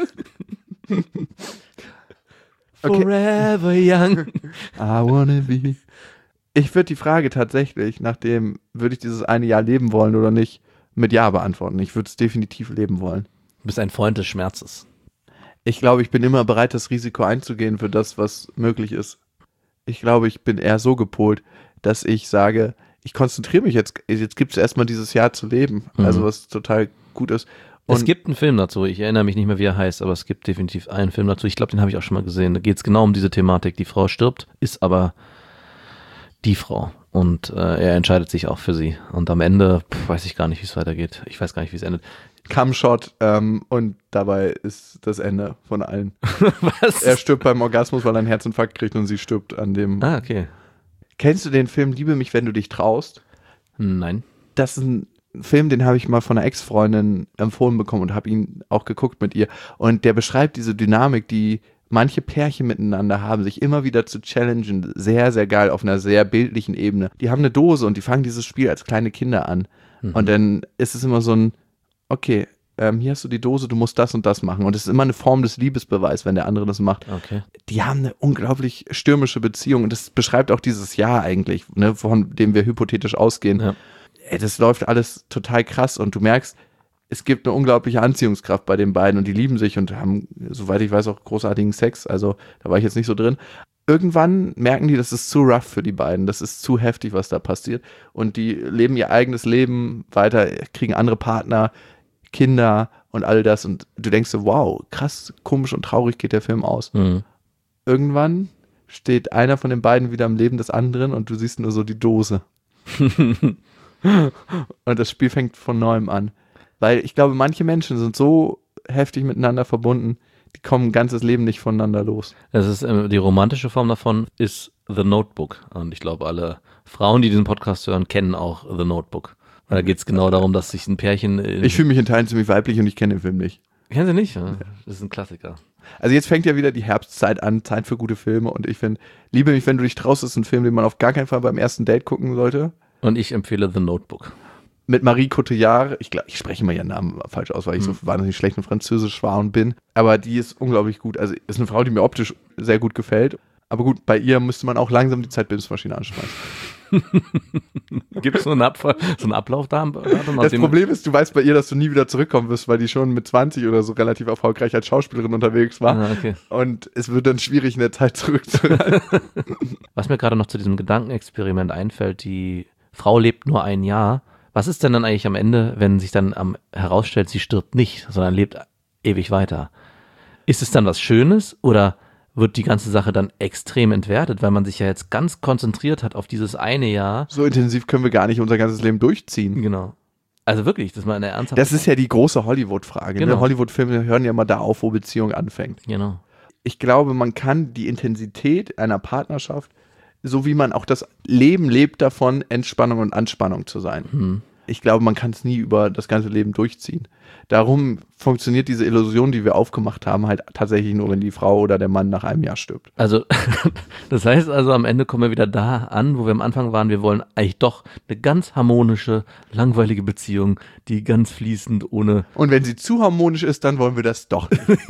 C: Okay.
D: Forever young.
C: I wanna be. Ich würde die Frage tatsächlich, nachdem, würde ich dieses eine Jahr leben wollen oder nicht, mit Ja beantworten. Ich würde es definitiv leben wollen.
D: Du bist ein Freund des Schmerzes.
C: Ich glaube, ich bin immer bereit, das Risiko einzugehen für das, was möglich ist. Ich glaube, ich bin eher so gepolt, dass ich sage, ich konzentriere mich jetzt, jetzt gibt es erstmal dieses Jahr zu leben.
D: Mhm.
C: Also was total gut ist. Und
D: es gibt einen Film dazu, ich erinnere mich nicht mehr, wie er heißt, aber es gibt definitiv einen Film dazu. Ich glaube, den habe ich auch schon mal gesehen. Da geht es genau um diese Thematik. Die Frau stirbt, ist aber die Frau. Und äh, er entscheidet sich auch für sie. Und am Ende pff, weiß ich gar nicht, wie es weitergeht. Ich weiß gar nicht, wie es endet.
C: Come-Shot ähm, und dabei ist das Ende von allen.
D: Was?
C: Er stirbt beim Orgasmus, weil er einen Herzinfarkt kriegt und sie stirbt an dem.
D: Ah, okay.
C: Kennst du den Film Liebe mich, wenn du dich traust?
D: Nein.
C: Das ist ein Film, den habe ich mal von einer Ex-Freundin empfohlen bekommen und habe ihn auch geguckt mit ihr. Und der beschreibt diese Dynamik, die manche Pärchen miteinander haben, sich immer wieder zu challengen. Sehr, sehr geil auf einer sehr bildlichen Ebene. Die haben eine Dose und die fangen dieses Spiel als kleine Kinder an. Mhm. Und dann ist es immer so ein, okay, ähm, hier hast du die Dose, du musst das und das machen. Und es ist immer eine Form des Liebesbeweis, wenn der andere das macht.
D: Okay.
C: Die haben eine unglaublich stürmische Beziehung. Und das beschreibt auch dieses Jahr eigentlich, ne, von dem wir hypothetisch ausgehen.
D: Ja.
C: Ey, das läuft alles total krass und du merkst, es gibt eine unglaubliche Anziehungskraft bei den beiden und die lieben sich und haben, soweit ich weiß, auch großartigen Sex. Also da war ich jetzt nicht so drin. Irgendwann merken die, das ist zu rough für die beiden. Das ist zu heftig, was da passiert. Und die leben ihr eigenes Leben weiter, kriegen andere Partner, Kinder und all das. Und du denkst so, wow, krass, komisch und traurig geht der Film aus.
D: Mhm.
C: Irgendwann steht einer von den beiden wieder im Leben des anderen und du siehst nur so die Dose. Und das Spiel fängt von neuem an. Weil ich glaube, manche Menschen sind so heftig miteinander verbunden, die kommen ein ganzes Leben nicht voneinander los.
D: Das ist, äh, die romantische Form davon ist The Notebook. Und ich glaube, alle Frauen, die diesen Podcast hören, kennen auch The Notebook. Weil da geht es genau darum, dass sich ein Pärchen... In
C: Ich fühle mich in Teilen ziemlich weiblich und ich kenne den Film nicht.
D: Kennen Sie nicht? Ja. Das ist ein Klassiker.
C: Also jetzt fängt ja wieder die Herbstzeit an, Zeit für gute Filme. Und ich finde, Liebe mich, wenn du dich traust, ist ein Film, den man auf gar keinen Fall beim ersten Date gucken sollte.
D: Und ich empfehle The Notebook.
C: Mit Marie Cotillard, ich glaube, ich spreche immer ihren Namen falsch aus, weil ich hm. so wahnsinnig schlecht in Französisch war und bin. Aber die ist unglaublich gut. Also ist eine Frau, die mir optisch sehr gut gefällt. Aber gut, bei ihr müsste man auch langsam die Zeitbildungsmaschine anschmeißen.
D: Gibt es so einen, Abfall, so einen Ablauf da?
C: Das Problem ist, du weißt bei ihr, dass du nie wieder zurückkommen wirst, weil die schon mit zwanzig oder so relativ erfolgreich als Schauspielerin unterwegs war.
D: Ah, okay.
C: Und es wird dann schwierig, in der Zeit zurückzureisen.
D: Was mir gerade noch zu diesem Gedankenexperiment einfällt, die Frau lebt nur ein Jahr. Was ist denn dann eigentlich am Ende, wenn sich dann am, herausstellt, sie stirbt nicht, sondern lebt ewig weiter? Ist es dann was Schönes oder wird die ganze Sache dann extrem entwertet, weil man sich ja jetzt ganz konzentriert hat auf dieses eine Jahr?
C: So intensiv können wir gar nicht unser ganzes Leben durchziehen.
D: Genau. Also wirklich, das ist mal eine ernsthafte...
C: Das ist ja die große Hollywood-Frage.
D: Genau.
C: Ne? Hollywood-Filme hören ja immer da auf, wo Beziehung anfängt.
D: Genau.
C: Ich glaube, man kann die Intensität einer Partnerschaft, so wie man auch das Leben lebt davon, Entspannung und Anspannung zu sein.
D: Hm.
C: Ich glaube, man kann es nie über das ganze Leben durchziehen. Darum funktioniert diese Illusion, die wir aufgemacht haben, halt tatsächlich nur, wenn die Frau oder der Mann nach einem Jahr stirbt.
D: Also, das heißt also, am Ende kommen wir wieder da an, wo wir am Anfang waren. Wir wollen eigentlich doch eine ganz harmonische, langweilige Beziehung, die ganz fließend ohne...
C: Und wenn sie zu harmonisch ist, dann wollen wir das doch nicht.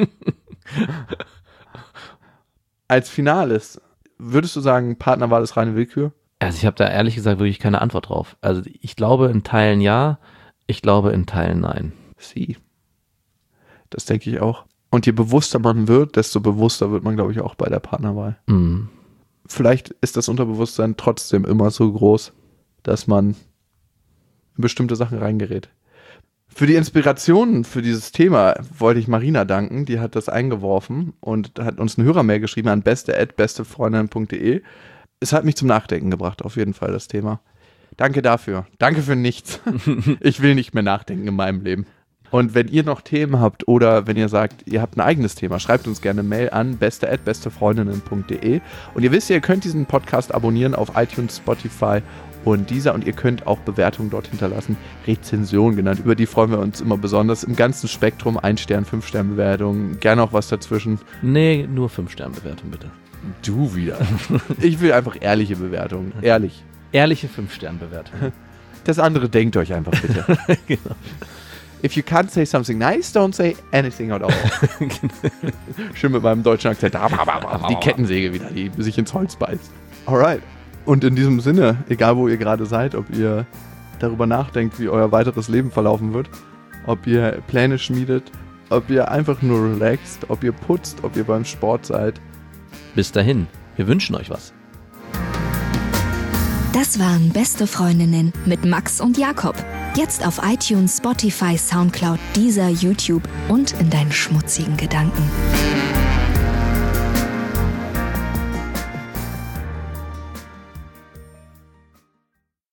C: Als Finales, würdest du sagen, Partnerwahl ist reine Willkür?
D: Also ich habe da ehrlich gesagt wirklich keine Antwort drauf. Also ich glaube in Teilen ja, ich glaube in Teilen nein.
C: Sie. Das denke ich auch. Und je bewusster man wird, desto bewusster wird man, glaube ich, auch bei der Partnerwahl.
D: Mhm.
C: Vielleicht ist das Unterbewusstsein trotzdem immer so groß, dass man in bestimmte Sachen reingerät. Für die Inspiration für dieses Thema wollte ich Marina danken. Die hat das eingeworfen und hat uns eine Hörermail geschrieben an beste at bestefreundin punkt de. Es hat mich zum Nachdenken gebracht, auf jeden Fall, das Thema. Danke dafür. Danke für nichts. Ich will nicht mehr nachdenken in meinem Leben. Und wenn ihr noch Themen habt oder wenn ihr sagt, ihr habt ein eigenes Thema, schreibt uns gerne eine Mail an beste at bestefreundinnen punkt de. Und ihr wisst, ihr könnt diesen Podcast abonnieren auf iTunes, Spotify und dieser. Und ihr könnt auch Bewertungen dort hinterlassen. Rezension genannt. Über die freuen wir uns immer besonders. Im ganzen Spektrum, ein Stern, fünf Stern Bewertungen. Gerne auch was dazwischen.
D: Nee, nur fünf Sterne Bewertung bitte.
C: Du wieder. Ich will einfach ehrliche Bewertungen. Ehrlich.
D: Ehrliche fünf Sterne Bewertung.
C: Das andere denkt euch einfach bitte.
D: Genau.
C: If you can't say something nice, don't say anything at all. Schön mit meinem deutschen Akzent. Die Kettensäge wieder, die sich ins Holz beißt. Alright. Und in diesem Sinne, egal wo ihr gerade seid, ob ihr darüber nachdenkt, wie euer weiteres Leben verlaufen wird, ob ihr Pläne schmiedet, ob ihr einfach nur relaxt, ob ihr putzt, ob ihr beim Sport seid.
D: Bis dahin, wir wünschen euch was.
A: Das waren Beste Freundinnen mit Max und Jakob. Jetzt auf iTunes, Spotify, Soundcloud, Deezer, YouTube und in deinen schmutzigen Gedanken.